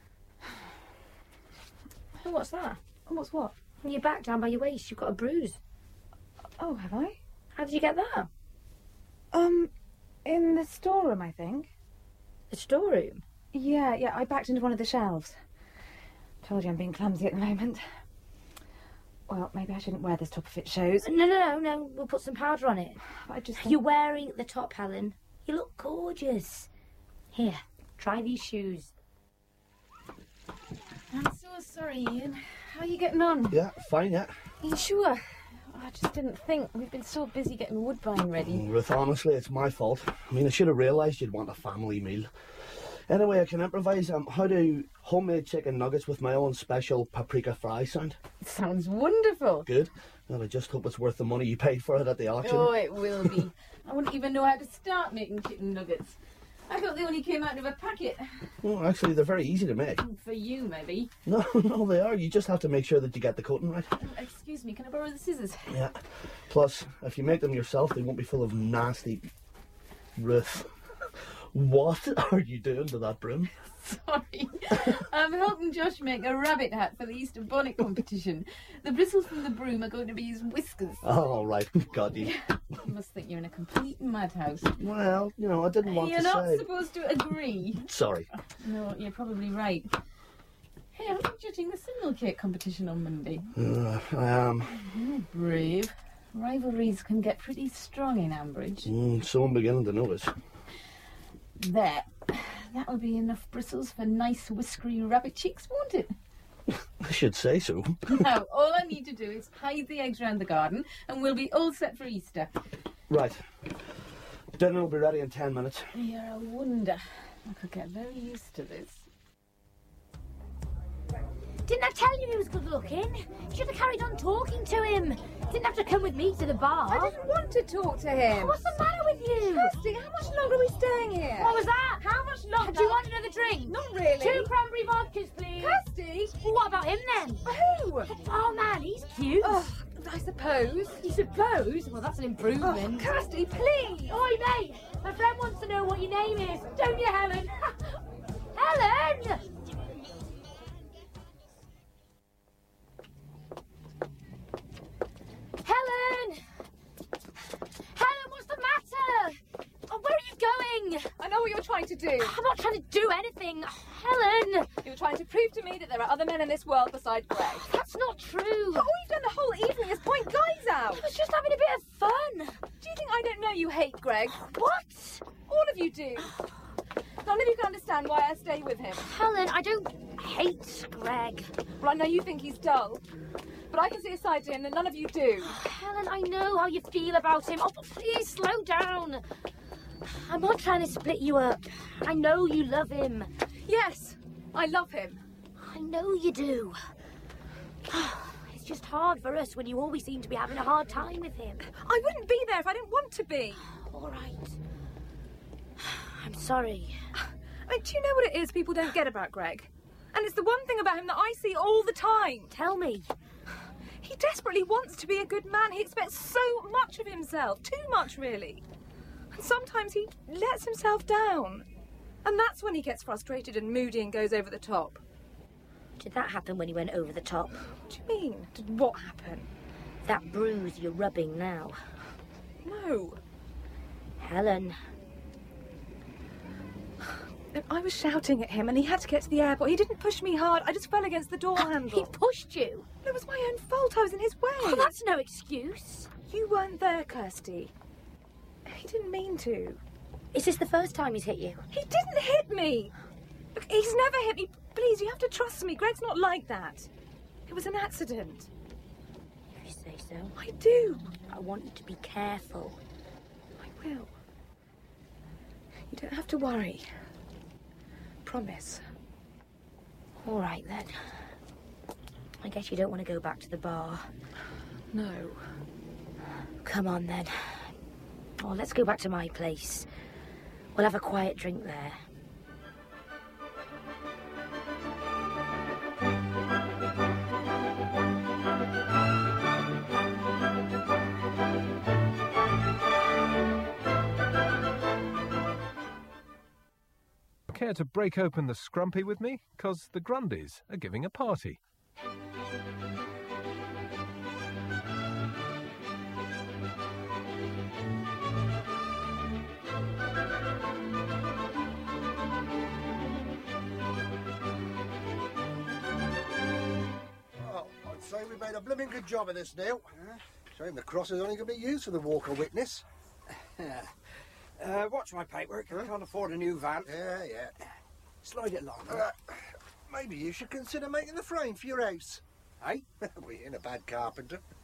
Oh, what's that? Oh, what's what? On your back, down by your waist, you've got a bruise. Oh, have I? How did you get that? Um, in the storeroom, I think. The storeroom? Yeah, yeah, I backed into one of the shelves. Told you I'm being clumsy at the moment. Well, maybe I shouldn't wear this top if it shows. No, no, no, no. We'll put some powder on it. But I just think... You're wearing the top, Helen. You look gorgeous. Here, try these shoes. I'm so sorry, Ian. How are you getting on? Yeah, fine, yeah. Are you sure? I just didn't think. We've been so busy getting Woodbine ready. Ruth, honestly, it's my fault. I mean, I should have realised you'd want a family meal. Anyway, I can improvise. Um, how do homemade chicken nuggets with my own special paprika fry sound? Sounds wonderful. Good. Well, I just hope it's worth the money you paid for it at the auction. Oh, it will be. I wouldn't even know how to start making chicken nuggets. I thought they only came out of a packet. Well, actually, they're very easy to make. For you, maybe. No, no, they are. You just have to make sure that you get the coating right. Oh, excuse me, can I borrow the scissors? Yeah. Plus, if you make them yourself, they won't be full of nasty... Ruth, what are you doing to that broom? Sorry. I'm helping Josh make a rabbit hat for the Easter bonnet competition. The bristles from the broom are going to be his whiskers. Oh, right. Got you. You must think you're in a complete madhouse. Well, you know, I didn't want You're to not say... supposed to agree. Sorry. No, you're probably right. Hey, I'm judging the single cake competition on Monday. Uh, I am. Oh, brave. Rivalries can get pretty strong in Ambridge. Mm, so I'm beginning to notice. There. That'll be enough bristles for nice whiskery rabbit cheeks, won't it? I should say so. Now, all I need to do is hide the eggs round the garden and we'll be all set for Easter. Right. Dinner will be ready in ten minutes. You're a wonder. I could get very used to this. Didn't I tell you he was good looking? You should have carried on talking to him. Didn't have to come with me to the bar. I didn't want to talk to him. What's the matter with you? Kirsty, how much longer are we staying here? What was that? How much longer? Do you want another drink? Not really. Two cranberry vodkas, please. Kirsty? Well, what about him then? Who? Oh man, he's cute. Oh, I suppose. You suppose? Well, that's an improvement. Oh, Kirsty, please. Oi, mate. My friend wants to know what your name is. Don't you, Helen? Helen! Helen! Helen, what's the matter? Oh, where are you going? I know what you're trying to do. I'm not trying to do anything. Helen! You're trying to prove to me that there are other men in this world besides Greg. That's not true. But all you've done the whole evening is point guys out. I was just having a bit of fun. Do you think I don't know you hate Greg? What? All of you do. None of you can understand why I stay with him. Helen, I don't hate Greg. Well, I know you think he's dull, but I can see a side to him that none of you do. Helen, I know how you feel about him. Oh, please, slow down. I'm not trying to split you up. I know you love him. Yes, I love him. I know you do. It's just hard for us when you always seem to be having a hard time with him. I wouldn't be there if I didn't want to be. All right. I'm sorry. I mean, do you know what it is people don't get about Greg? And it's the one thing about him that I see all the time. Tell me. He desperately wants to be a good man. He expects so much of himself. Too much, really. And sometimes he lets himself down. And that's when he gets frustrated and moody and goes over the top. Did that happen when he went over the top? What do you mean? Did what happen? That bruise you're rubbing now. No. Helen. I was shouting at him and he had to get to the airport. He didn't push me hard. I just fell against the door handle. He pushed you? It was my own fault. I was in his way. Oh, that's no excuse. You weren't there, Kirsty. He didn't mean to. Is this the first time he's hit you? He didn't hit me. Look, he's never hit me. Please, you have to trust me. Greg's not like that. It was an accident. If you say so. I do. I want you to be careful. I will. You don't have to worry. Promise. All right, then. I guess you don't want to go back to the bar. No. Come on, then. Oh, let's go back to my place. We'll have a quiet drink there. Care to break open the scrumpy with me? 'Cause the Grundys are giving a party. Oh, I'd say we made a blooming good job of this, Neil. Uh, shame the cross is only going to be used for the Walker witness. Uh, watch my paperwork. I can't afford a new van. Yeah, yeah. Slide it along. Uh, maybe you should consider making the frame for your house. Eh? We ain't a bad carpenter.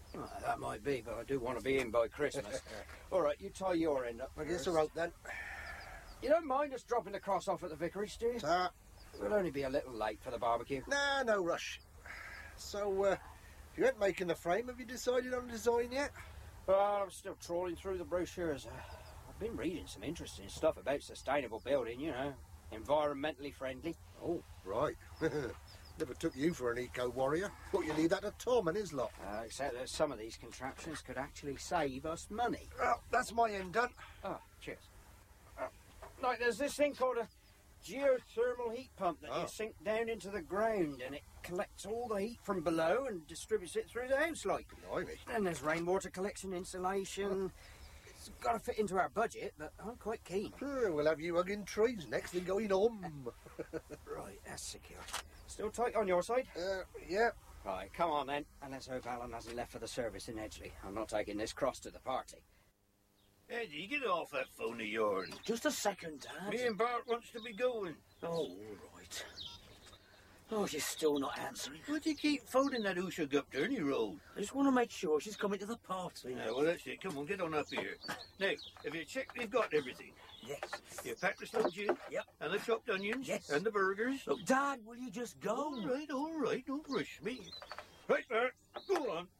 Well, that might be, but I do want to be in by Christmas. All right, you tie your end up. I guess first. I wrote then. You don't mind us dropping the cross off at the vicarage, do you? Ta. We'll only be a little late for the barbecue. Nah, no rush. So, uh, if you ain't making the frame, have you decided on design yet? Well, I'm still trawling through the brochures. Uh, I've been reading some interesting stuff about sustainable building, you know, environmentally friendly. Oh, right. Never took you for an eco-warrior. Thought you leave that to Tom and his lot. Uh, except that some of these contraptions could actually save us money. Well, that's my end done. Oh, cheers. Uh, like, there's this thing called a geothermal heat pump that Oh. you sink down into the ground and it collects all the heat from below and distributes it through the house, like. Blimey. Then there's rainwater collection insulation. It's got to fit into our budget, but I'm quite keen. Sure, we'll have you hugging trees next and going on. Right, that's secure. Still tight on your side? Uh, yeah. Right, come on then. And let's hope Alan hasn't left for the service in Edgeley. I'm not taking this cross to the party. Eddie, get off that phone of yours. Just a second, Dad. Me and Bart wants to be going. Oh, all right. Oh, she's still not answering. Why do you keep phoning that Usha up Turney Road? I just want to make sure she's coming to the party. Yeah, well, that's it. Come on, get on up here. Now, have you checked we've got everything? Yes. You packed the slow gin? Yep. And the chopped onions? Yes. And the burgers? Look, Dad, will you just go? All right, all right. Don't rush me. Right, Bart. Go on.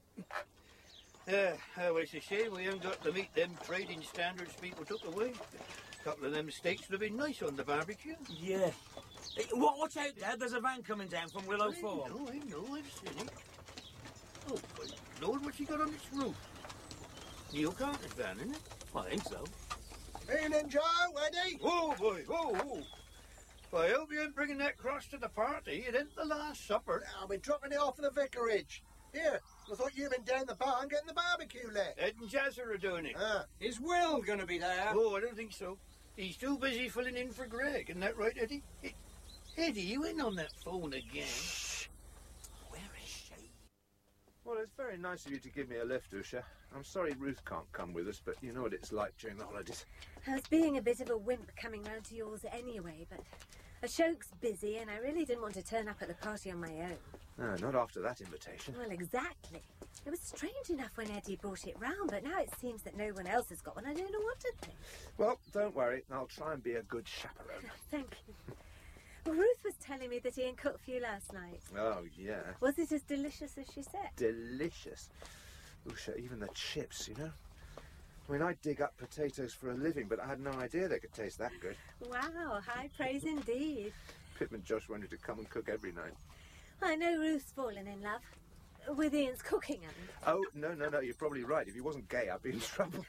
Uh, oh, it's a shame we haven't got to meet them trading standards people took away. A couple of them steaks would have been nice on the barbecue. Yeah. Hey, wa- watch out, Dad. There's a van coming down from Willow Farm. I know, I know, I've seen it. Oh, my Lord, what's he got on its roof? Neil Carter's van, isn't it? I think so. Evening, Joe. Eddie. Whoa, boy, whoa, whoa. Well, I hope you ain't bringing that cross to the party. It ain't the last supper. I'll be dropping it off at the vicarage. Here, I thought you'd been down the barn getting the barbecue lit. Ed and Jazzer are doing it. Ah. Is Will going to be there? Oh, I don't think so. He's too busy filling in for Greg. Isn't that right, Eddie? Hey, Eddie, you in on that phone again? Where is she? Well, it's very nice of you to give me a lift, Usha. I'm sorry Ruth can't come with us, but you know what it's like during the holidays. I was being a bit of a wimp coming round to yours anyway, but Ashok's busy and I really didn't want to turn up at the party on my own. No, not after that invitation. Well, exactly. It was strange enough when Eddie brought it round, but now it seems that no one else has got one. I don't know what to think. Well, don't worry. I'll try and be a good chaperone. Thank you. Well, Ruth was telling me that Ian cooked for you last night. Oh, yeah. Was it as delicious as she said? Delicious. Usha, even the chips, you know? I mean, I dig up potatoes for a living, but I had no idea they could taste that good. Wow, high praise indeed. Pip and Josh wanted to come and cook every night. I know Ruth's fallen in love with Ian's cooking, and Oh, no, no, no, you're probably right. If he wasn't gay, I'd be in trouble.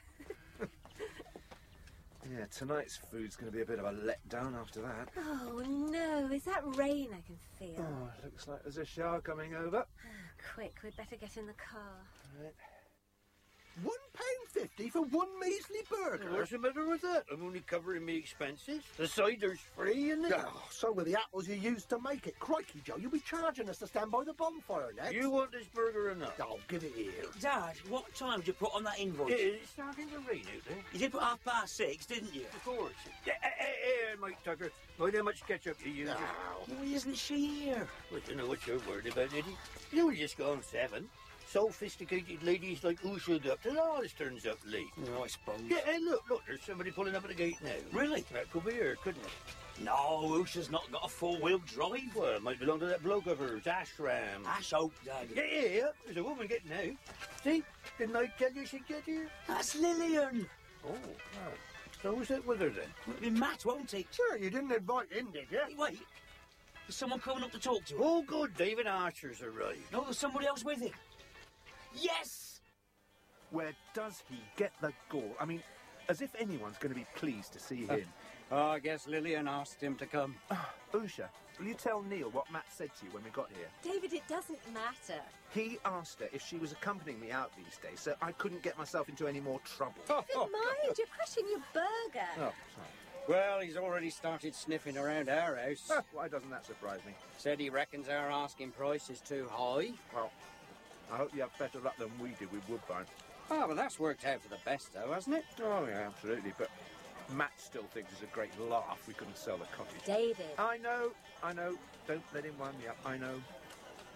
Yeah, tonight's food's going to be a bit of a letdown after that. oh no, is that rain I can feel? Oh, it looks like there's a shower coming over. Quick, we'd better get in the car. Right. One pound fifty for one measly burger. What's the matter with that? I'm only covering me expenses. The cider's free, isn't it? Oh, so were the apples you used to make it. Crikey, Joe, you'll be charging us to stand by the bonfire next. You want this burger enough? Oh, give it here. Dad, what time did you put on that invoice? It is starting to rain out there. You did put half past six, didn't you? Of course. Hey, hey, hey, Mike Tucker. Mind how much ketchup you use? Why isn't she here? I don't know what you're worried about, Eddie. You know, just gone seven. Sophisticated ladies like Usha up to always turns up late. No, I suppose. Yeah, hey, look, look, there's somebody pulling up at the gate now. Really? That could be her, couldn't it? No, Usha's not got a four-wheel drive. Well, it might belong to that bloke of hers, Ashram. Ash Oak, Dad. Yeah, yeah, yeah. There's a woman getting out. See? Didn't I tell you she'd get here? That's Lillian. Oh, wow. So who's that with her then? It'll be Matt, won't he? Sure, you didn't invite him, did you? Hey, wait. There's someone coming up to talk to her. Oh, good. David Archer's arrived. No, there's somebody else with him. Yes! Where does he get the gall? I mean, as if anyone's going to be pleased to see him. Oh, I guess Lillian asked him to come. Ah, Usha, will you tell Neil what Matt said to you when we got here? David, it doesn't matter. He asked her if she was accompanying me out these days, so I couldn't get myself into any more trouble. Never mind, you're crushing your burger. Oh, sorry. Well, he's already started sniffing around our house. Why doesn't that surprise me? Said he reckons our asking price is too high. Well, I hope you have better luck than we did with Woodbine. Oh, well, that's worked out for the best, though, hasn't it? Oh, yeah, absolutely, but Matt still thinks it's a great laugh we couldn't sell the cottage. David. I know, I know. Don't let him wind me up, I know.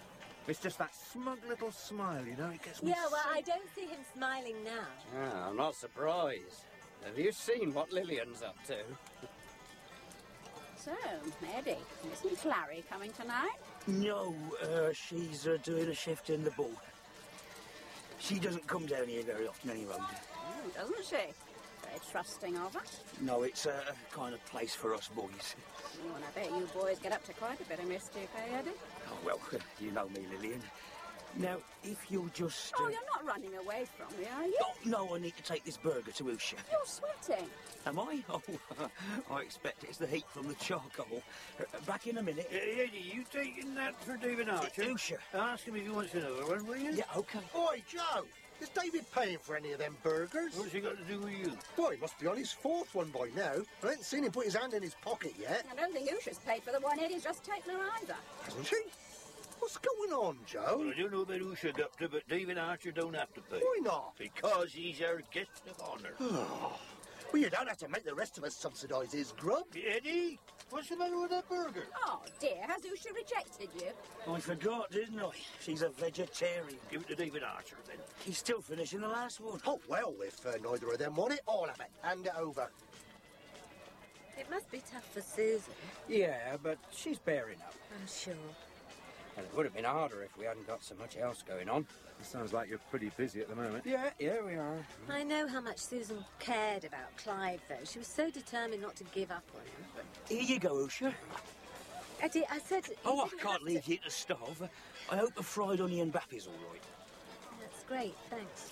It's just that smug little smile, you know, it gets me Yeah, well, so... I don't see him smiling now. Ah, I'm not surprised. Have you seen what Lillian's up to? So, Eddie, isn't Clary coming tonight? No, uh, she's uh, doing a shift in the board. She doesn't come down here very often anyway. Oh, doesn't she? Very trusting of her. No, it's a kind of place for us boys. Oh, and I bet you boys get up to quite a bit of mischief, eh, Eddie? Oh, well, you know me, Lillian. Now, if you'll just... Uh... Oh, you're not running away from me, are you? Oh, no, I need to take this burger to Usha. You're sweating. Am I? Oh, I expect it's the heat from the charcoal. Uh, back in a minute. Uh, Eddie, you taking that for David Archer? Usha. Ask him if he wants another one, will you? Yeah, OK. Oi, Joe! Is David paying for any of them burgers? What's he got to do with you? Well, he must be on his fourth one by now. I ain't seen him put his hand in his pocket yet. I don't think Usha's paid for the one Eddie's just taken her either. Hasn't she? What's going on, Joe? Well, I don't know about Usha, Doctor, but David Archer don't have to pay. Why not? Because he's our guest of honour. Oh. Well, you don't have to make the rest of us subsidise his grub. Eddie, what's the matter with that burger? Oh, dear, has Usha rejected you? I forgot, didn't I? She's a vegetarian. Give it to David Archer, then. He's still finishing the last one. Oh, well, if uh, neither of them want it, I'll have it. Hand it over. It must be tough for Susan. Yeah, but she's bearing up. I'm sure. And it would have been harder if we hadn't got so much else going on. It sounds like you're pretty busy at the moment. Yeah, yeah, we are. I know how much Susan cared about Clive, though. She was so determined not to give up on him. But... Here you go, Usha. Eddie, I said... Oh, I can't leave to... you to starve. I hope the fried onion bap is all right. That's great, thanks.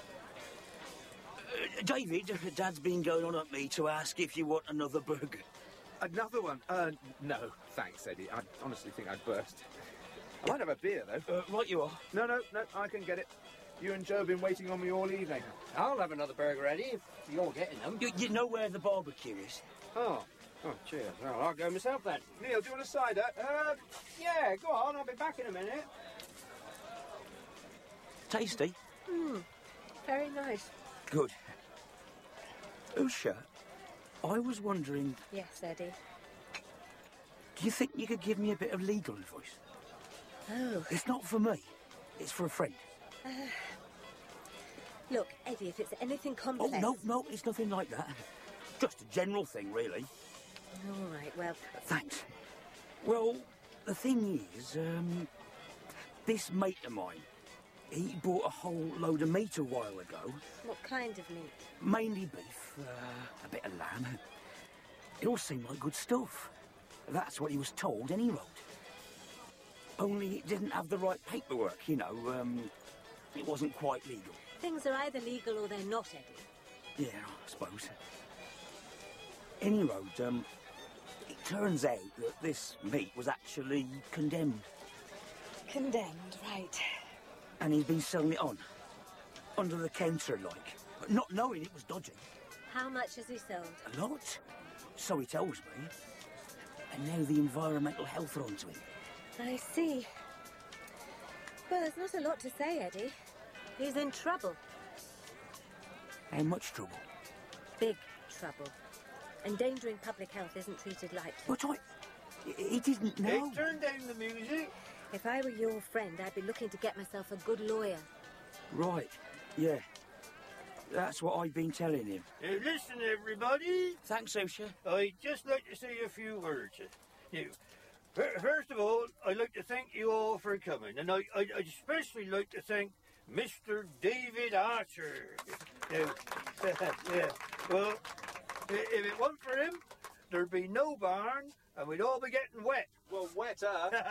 Uh, David, Dad's been going on at me to ask if you want another burger. Another one? Uh, no, thanks, Eddie. I honestly think I'd burst. I might have a beer, though. Uh, right you are. No, no, no, I can get it. You and Joe have been waiting on me all evening. I'll have another burger, Eddie, if you're getting them. You, you know where the barbecue is? Oh. Oh, cheers. Well, I'll go myself, then. Neil, do you want a cider? Uh, yeah, go on. I'll be back in a minute. Tasty? Hmm. Very nice. Good. Usha, I was wondering... Yes, Eddie. Do you think you could give me a bit of legal advice? Oh. It's not for me. It's for a friend. Uh, look, Eddie, if it's anything complex... Oh, no, no, it's nothing like that. Just a general thing, really. All right, well... Thanks. Well, the thing is, um... this mate of mine, he bought a whole load of meat a while ago. What kind of meat? Mainly beef, uh, a bit of lamb. It all seemed like good stuff. That's what he was told, and he wrote. Only it didn't have the right paperwork, you know, um, it wasn't quite legal. Things are either legal or they're not, Eddie. Yeah, I suppose. Any road, um, it turns out that this meat was actually condemned. Condemned, right. And he'd been selling it on, under the counter, like, not knowing it was dodgy. How much has he sold? A lot, so he tells me. And now the environmental health are onto him. I see. Well, there's not a lot to say, Eddie. He's in trouble. How much trouble? Big trouble. Endangering public health isn't treated lightly. But I... He didn't know. Hey, turn down the music. If I were your friend, I'd be looking to get myself a good lawyer. Right, yeah. That's what I've been telling him. Uh, listen, everybody. Thanks, Usha. I'd just like to say a few words. You. First of all, I'd like to thank you all for coming, and I, I'd especially like to thank Mister David Archer. Now, yeah, well, if it weren't for him, there'd be no barn, and we'd all be getting wet. Well, wetter.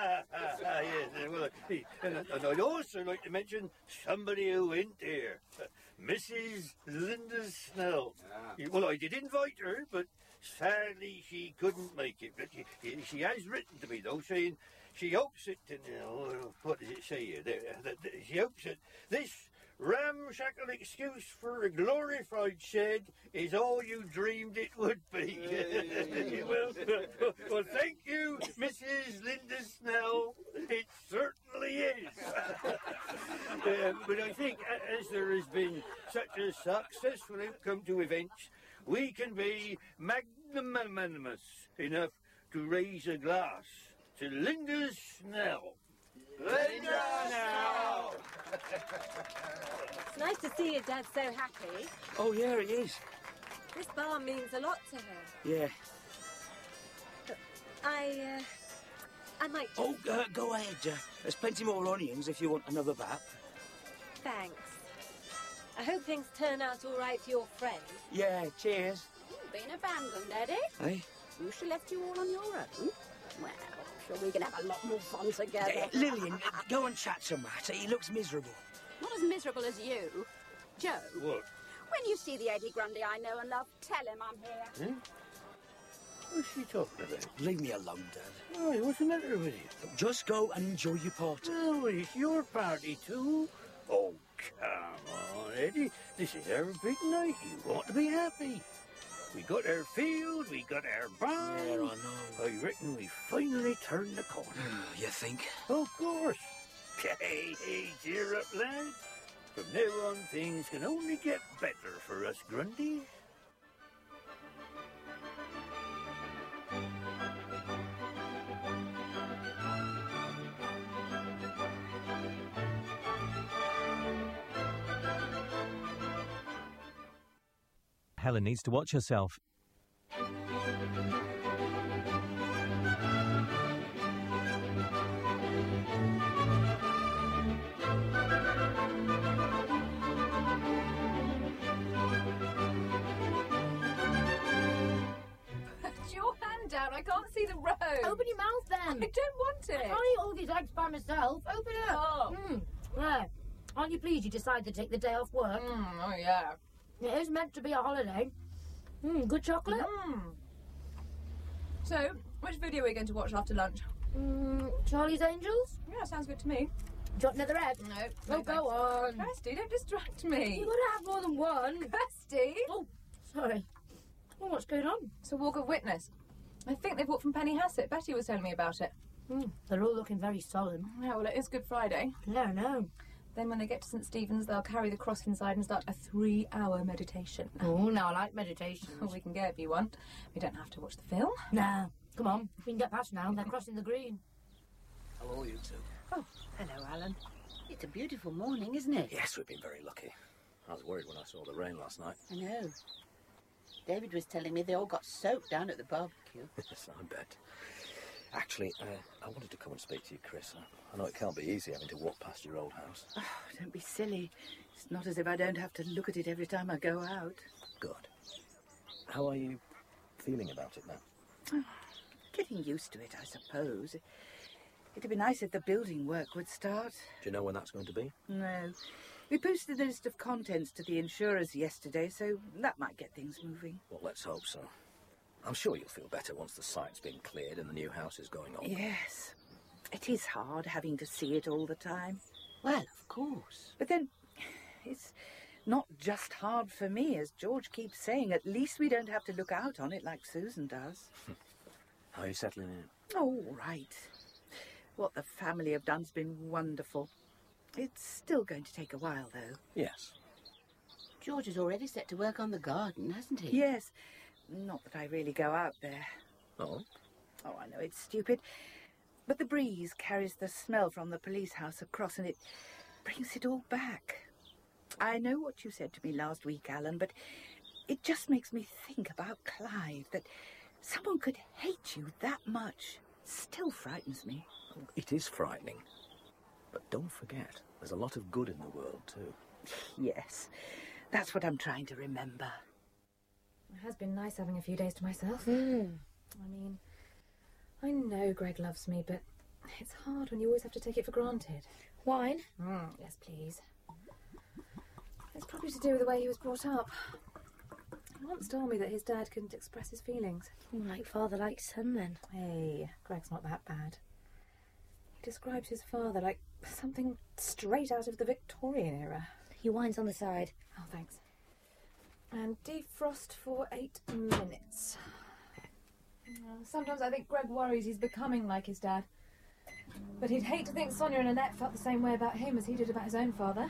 Yes, well, and, and I'd also like to mention somebody who went there, Missus Linda Snell. Ah. Well, I did invite her, but sadly she couldn't make it. But she, she has written to me, though, saying she hopes that, you know, what does it say here? There, that, that she hopes that this ramshackle excuse for a glorified shed is all you dreamed it would be. Yeah, yeah, yeah, yeah. well, well, thank you, Missus Linda Snell. It certainly is. um, but I think as there has been such a successful outcome to events, we can be magnanimous enough to raise a glass to Linda Snell. Linda now! It's nice to see your dad so happy. Oh, yeah, it is. This bar means a lot to her. Yeah. I, uh, I might just... Oh, uh, go ahead. Uh, there's plenty more onions if you want another bat. Thanks. I hope things turn out all right for your friend. Yeah, cheers. Been abandoned, Eddie? Hey? Who she left you all on your own? Well, sure we can have a lot more fun together. Uh, Lillian, uh, go and chat some Matt. He looks miserable. Not as miserable as you. Joe. What? When you see the Eddie Grundy I know and love, tell him I'm here. Hmm? What's she talking about? Leave me alone, Dad. Oh, what's the matter with you? Just go and enjoy your party. Oh, it's your party too. Oh, come on, Eddie. This is our big night. You ought to be happy. We got our field, we got our barn. Yeah, I know. I reckon we finally turned the corner. You think? Of course. Hey, hey, cheer up, lads. From now on, things can only get better for us Grundys. Helen needs to watch herself. Put your hand down. I can't see the road. Open your mouth then. I don't want it. I can't eat all these eggs by myself. Open it. Oh. Mm. There. Aren't you pleased you decided to take the day off work? Mm, oh, yeah. It is meant to be a holiday. Mm, good chocolate. Mm. So, which video are we going to watch after lunch? Mm, Charlie's Angels? Yeah, sounds good to me. Do you want another egg? No. Oh, no, go on. Kirsty, don't distract me. You've got to have more than one. Kirsty! Oh, sorry. Well, what's going on? It's a walk of witness. I think they bought from Penny Hassett. Betty was telling me about it. Mm, they're all looking very solemn. Yeah, well, it is Good Friday. Yeah, I know. Then when they get to St Stephen's, they'll carry the cross inside and start a three-hour meditation. Oh, now I like meditation. Well, we can go if you want. We don't have to watch the film. Nah, come on. We can get past now. They're crossing the green. Hello, you two. Oh, hello, Alan. It's a beautiful morning, isn't it? Yes, we've been very lucky. I was worried when I saw the rain last night. I know. David was telling me they all got soaked down at the barbecue. Yes, I bet. Actually, uh, I wanted to come and speak to you, Chris. I know it can't be easy having to walk past your old house. Oh, don't be silly. It's not as if I don't have to look at it every time I go out. Good. How are you feeling about it now? Oh, getting used to it, I suppose. It'd be nice if the building work would start. Do you know when that's going to be? No. We posted the list of contents to the insurers yesterday, so that might get things moving. Well, let's hope so. I'm sure you'll feel better once the site's been cleared and the new house is going on. Yes. It is hard having to see it all the time. Well, of course. But then, it's not just hard for me, as George keeps saying. At least we don't have to look out on it like Susan does. How are you settling in? Oh, all right. What the family have done's been wonderful. It's still going to take a while, though. Yes. George has already set to work on the garden, hasn't he? Yes. Not that I really go out there. Oh? Oh, I know, it's stupid. But the breeze carries the smell from the police house across and it brings it all back. I know what you said to me last week, Alan, but it just makes me think about Clive, that someone could hate you that much. Still frightens me. It is frightening. But don't forget, there's a lot of good in the world, too. Yes, that's what I'm trying to remember. It has been nice having a few days to myself. Mm. I mean, I know Greg loves me, but it's hard when you always have to take it for granted. Wine? Mm, yes, please. It's probably to do with the way he was brought up. He once told me that his dad couldn't express his feelings. Like father, like son, then. Hey, Greg's not that bad. He describes his father like something straight out of the Victorian era. Your wine's on the side. Oh, thanks. And defrost for eight minutes. Sometimes I think Greg worries he's becoming like his dad. But he'd hate to think Sonia and Annette felt the same way about him as he did about his own father.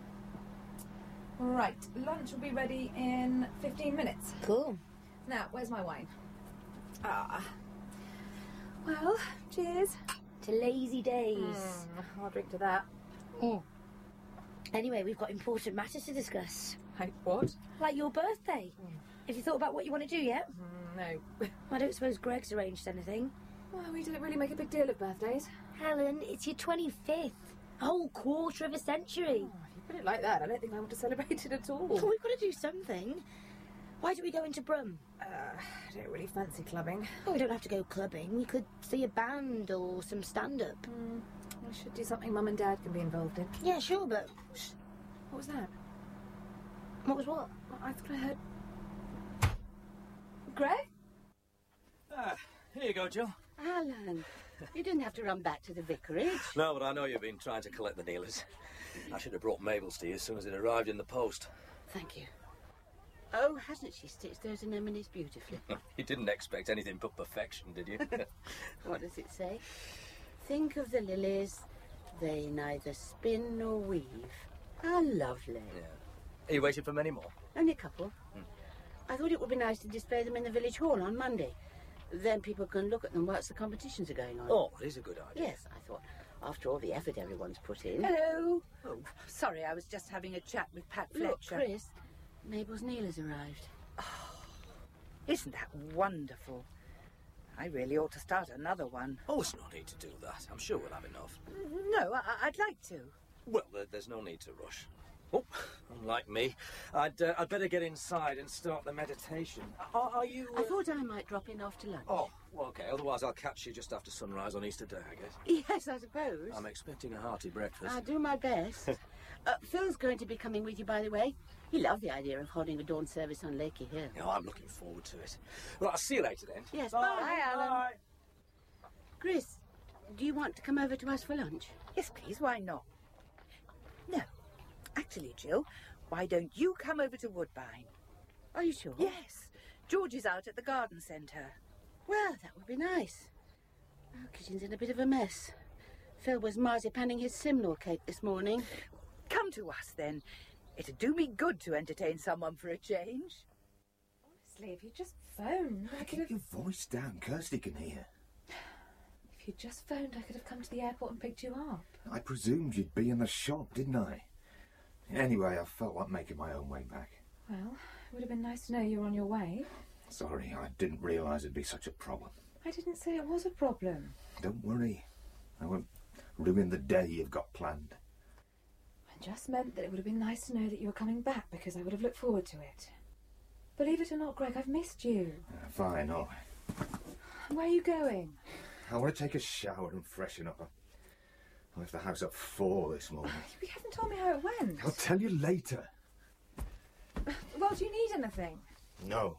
Right, lunch will be ready in fifteen minutes. Cool. Now, where's my wine? Ah. Well, cheers. to lazy days. Mm, I'll drink to that. Mm. Anyway, we've got important matters to discuss. Like what? Like your birthday. Mm. Have you thought about what you want to do yet? Mm, no. I don't suppose Greg's arranged anything. Well, we don't really make a big deal of birthdays. Helen, it's your twenty-fifth. A whole quarter of a century. Oh, if you put it like that, I don't think I want to celebrate it at all. Well, we've got to do something. Why don't we go into Brum? Uh, I don't really fancy clubbing. Oh, we don't have to go clubbing. We could see a band or some stand-up. Mm, we should do something Mum and Dad can be involved in. Yeah, sure, but... Shh. What was that? What was what? I thought I heard... Greg? Ah, here you go, Jill. Alan, you didn't have to run back to the vicarage. No, but I know you've been trying to collect the dealers. I should have brought Mabel's to you as soon as it arrived in the post. Thank you. Oh, hasn't she stitched those anemones beautifully? You didn't expect anything but perfection, did you? What does it say? Think of the lilies, they neither spin nor weave. How lovely. Yeah. Are you waiting for many more? Only a couple. Hmm. I thought it would be nice to display them in the village hall on Monday. Then people can look at them whilst the competitions are going on. Oh, it is a good idea. Yes, I thought, after all the effort everyone's put in. Hello. Oh, sorry, I was just having a chat with Pat Fletcher. Look, Chris, Mabel's Neil has arrived. Oh, isn't that wonderful? I really ought to start another one. Oh, there's no need to do that. I'm sure we'll have enough. No, I I'd like to. Well, there, there's no need to rush. Oh, unlike me, I'd, uh, I'd better get inside and start the meditation. Are, are you... Uh... I thought I might drop in after lunch. Oh, well, OK. Otherwise, I'll catch you just after sunrise on Easter Day, I guess. Yes, I suppose. I'm expecting a hearty breakfast. I'll do my best. uh, Phil's going to be coming with you, by the way. He loved the idea of holding a dawn service on Lakey Hill. Oh, I'm looking forward to it. Well, I'll see you later, then. Yes, bye. bye, bye Alan. Bye. Chris, do you want to come over to us for lunch? Yes, please, why not? No. Actually, Jill, why don't you come over to Woodbine? Are you sure? Yes. George is out at the garden centre. Well, that would be nice. Our kitchen's in a bit of a mess. Phil was marzipaning his Simnel cake this morning. Come to us, then. It'd do me good to entertain someone for a change. Honestly, if you just phoned, I could have... Keep your voice down. Kirsty can hear. If you just phoned, I could have come to the airport and picked you up. I presumed you'd be in the shop, didn't I? Anyway, I felt like making my own way back. Well, it would have been nice to know you were on your way. Sorry, I didn't realise it'd be such a problem. I didn't say it was a problem. Don't worry. I won't ruin the day you've got planned. I just meant that it would have been nice to know that you were coming back, because I would have looked forward to it. Believe it or not, Greg, I've missed you. Uh, fine, all right. Where are you going? I want to take a shower and freshen up. I left the house at four this morning. You haven't told me how it went. I'll tell you later. Well, do you need anything? No.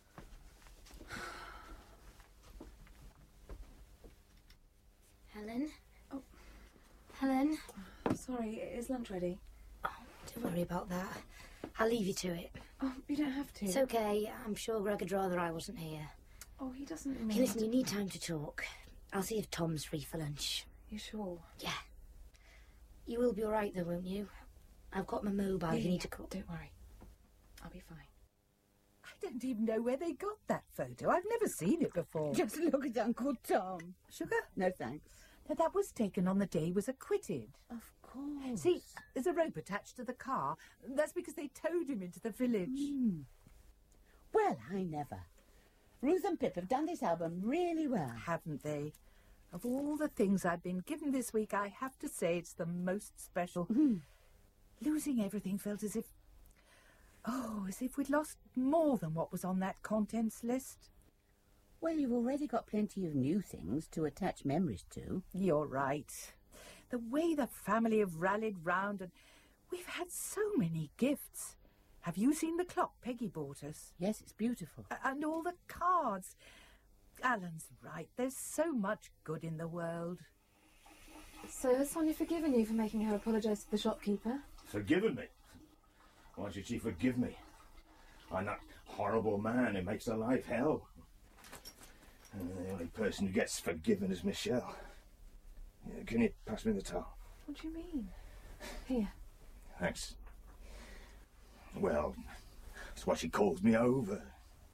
Helen? Oh. Helen? Sorry, is lunch ready? Oh, don't worry about that. I'll leave you to it. Oh, you don't have to. It's okay. I'm sure Greg would rather I wasn't here. Oh, he doesn't mean... Hey, listen, you need time to talk. I'll see if Tom's free for lunch. You sure? Yeah. You will be all right, though, won't you? I've got my mobile. Yeah, you need yeah. to call. Don't worry. I'll be fine. I don't even know where they got that photo. I've never seen it before. Just look at Uncle Tom. Sugar? No, thanks. Now, that was taken on the day he was acquitted. Of course. See, there's a rope attached to the car. That's because they towed him into the village. Mm. Well, I never. Ruth and Pip have done this album really well. Haven't they? Of all the things I've been given this week, I have to say it's the most special. Mm. Losing everything felt as if... Oh, as if we'd lost more than what was on that contents list. Well, you've already got plenty of new things to attach memories to. You're right. The way the family have rallied round, and we've had so many gifts. Have you seen the clock Peggy bought us? Yes, it's beautiful. A- and all the cards. Alan's right. There's so much good in the world. So has Sonia forgiven you for making her apologise to the shopkeeper? Forgiven me? Why should she forgive me? I'm that horrible man who makes her life hell. And the only person who gets forgiven is Michelle. Yeah, can you pass me the towel? What do you mean? Here. Thanks. Well, that's why she calls me over.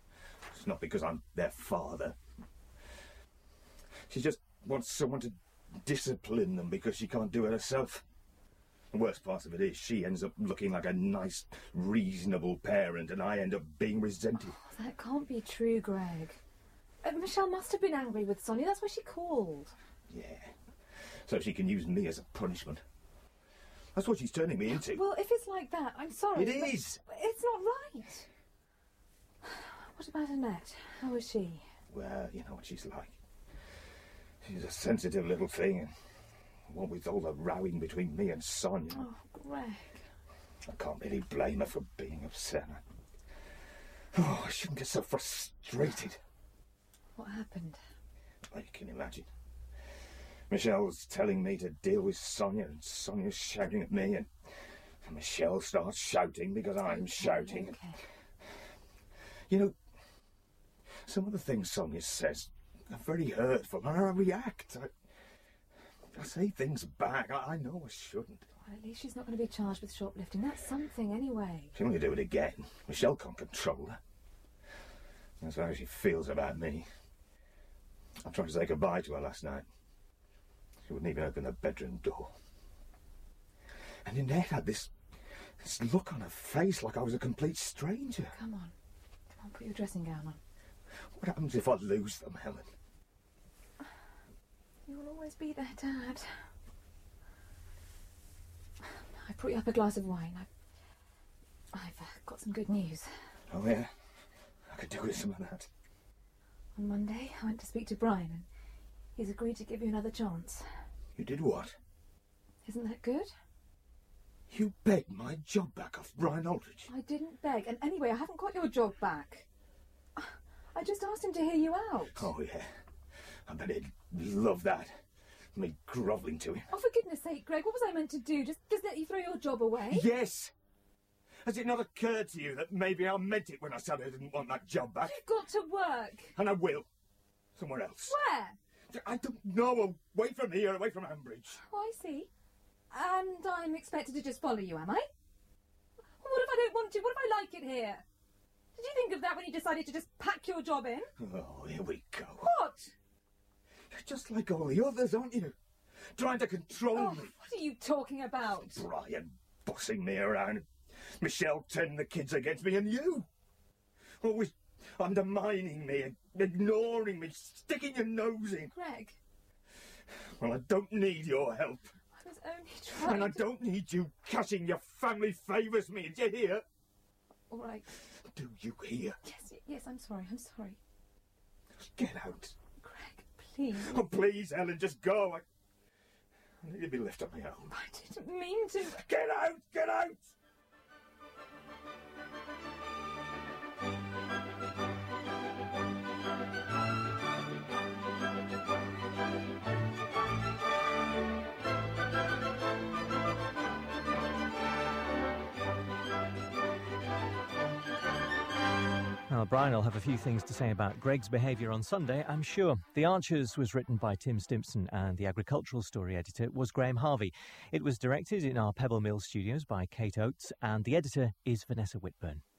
It's not because I'm their father. She just wants someone to discipline them because she can't do it herself. The worst part of it is she ends up looking like a nice, reasonable parent, and I end up being resented. Oh, that can't be true, Greg. Uh, Michelle must have been angry with Sonia. That's why she called. Yeah. So she can use me as a punishment. That's what she's turning me into. Well, if it's like that, I'm sorry. It is. It's not right. What about Annette? How is she? Well, you know what she's like. She's a sensitive little thing, and what with all the rowing between me and Sonia. Oh, Greg. I can't really blame her for being upset. Oh, I shouldn't get so frustrated. What happened? Well, you can imagine. Michelle's telling me to deal with Sonia, and Sonia's shouting at me, and Michelle starts shouting because I'm okay, shouting. Okay. You know, some of the things Sonia says are very hurtful, and I react. I, I say things back. I, I know I shouldn't. Well, at least she's not going to be charged with shoplifting. That's something, anyway. She'll only do it again. Michelle can't control her. That's how she feels about me. I tried to say goodbye to her last night. She wouldn't even open the bedroom door. And Annette had this, this look on her face like I was a complete stranger. Come on. Come on, put your dressing gown on. What happens if I lose them, Helen? You'll always be there, Dad. I brought you up a glass of wine. I've, I've uh, got some good news. Oh, yeah? I could do with some of that. On Monday, I went to speak to Brian, and he's agreed to give you another chance. You did what? Isn't that good? You begged my job back off Brian Aldridge. I didn't beg, and anyway, I haven't got your job back. I just asked him to hear you out. Oh, yeah. I bet he'd love that. Me grovelling to him. Oh, for goodness sake, Greg, what was I meant to do? Just, just let you throw your job away? Yes! Has it not occurred to you that maybe I meant it when I said I didn't want that job back? You've got to work. And I will. Somewhere else. Where? I don't know. Away from here, away from Ambridge. Oh, I see. And I'm expected to just follow you, am I? What if I don't want to? What if I like it here? Did you think of that when you decided to just pack your job in? Oh, here we go. What? You're just like all the others, aren't you? Trying to control oh, me. What are you talking about? Brian bossing me around. Michelle turning the kids against me, and you. Always undermining me, ignoring me, sticking your nose in. Greg. Well, I don't need your help. I was only trying And I to... don't need you cashing your family favours me. Do you hear? All right. Do you hear? Yes, yes, I'm sorry, I'm sorry. Just get out. Greg, please. Oh, please, Helen, just go. I, I need to be left on my own. I didn't mean to. Get out! Get out! Well, Brian will have a few things to say about Greg's behaviour on Sunday, I'm sure. The Archers was written by Tim Stimpson and the agricultural story editor was Graham Harvey. It was directed in our Pebble Mill studios by Kate Oates and the editor is Vanessa Whitburn.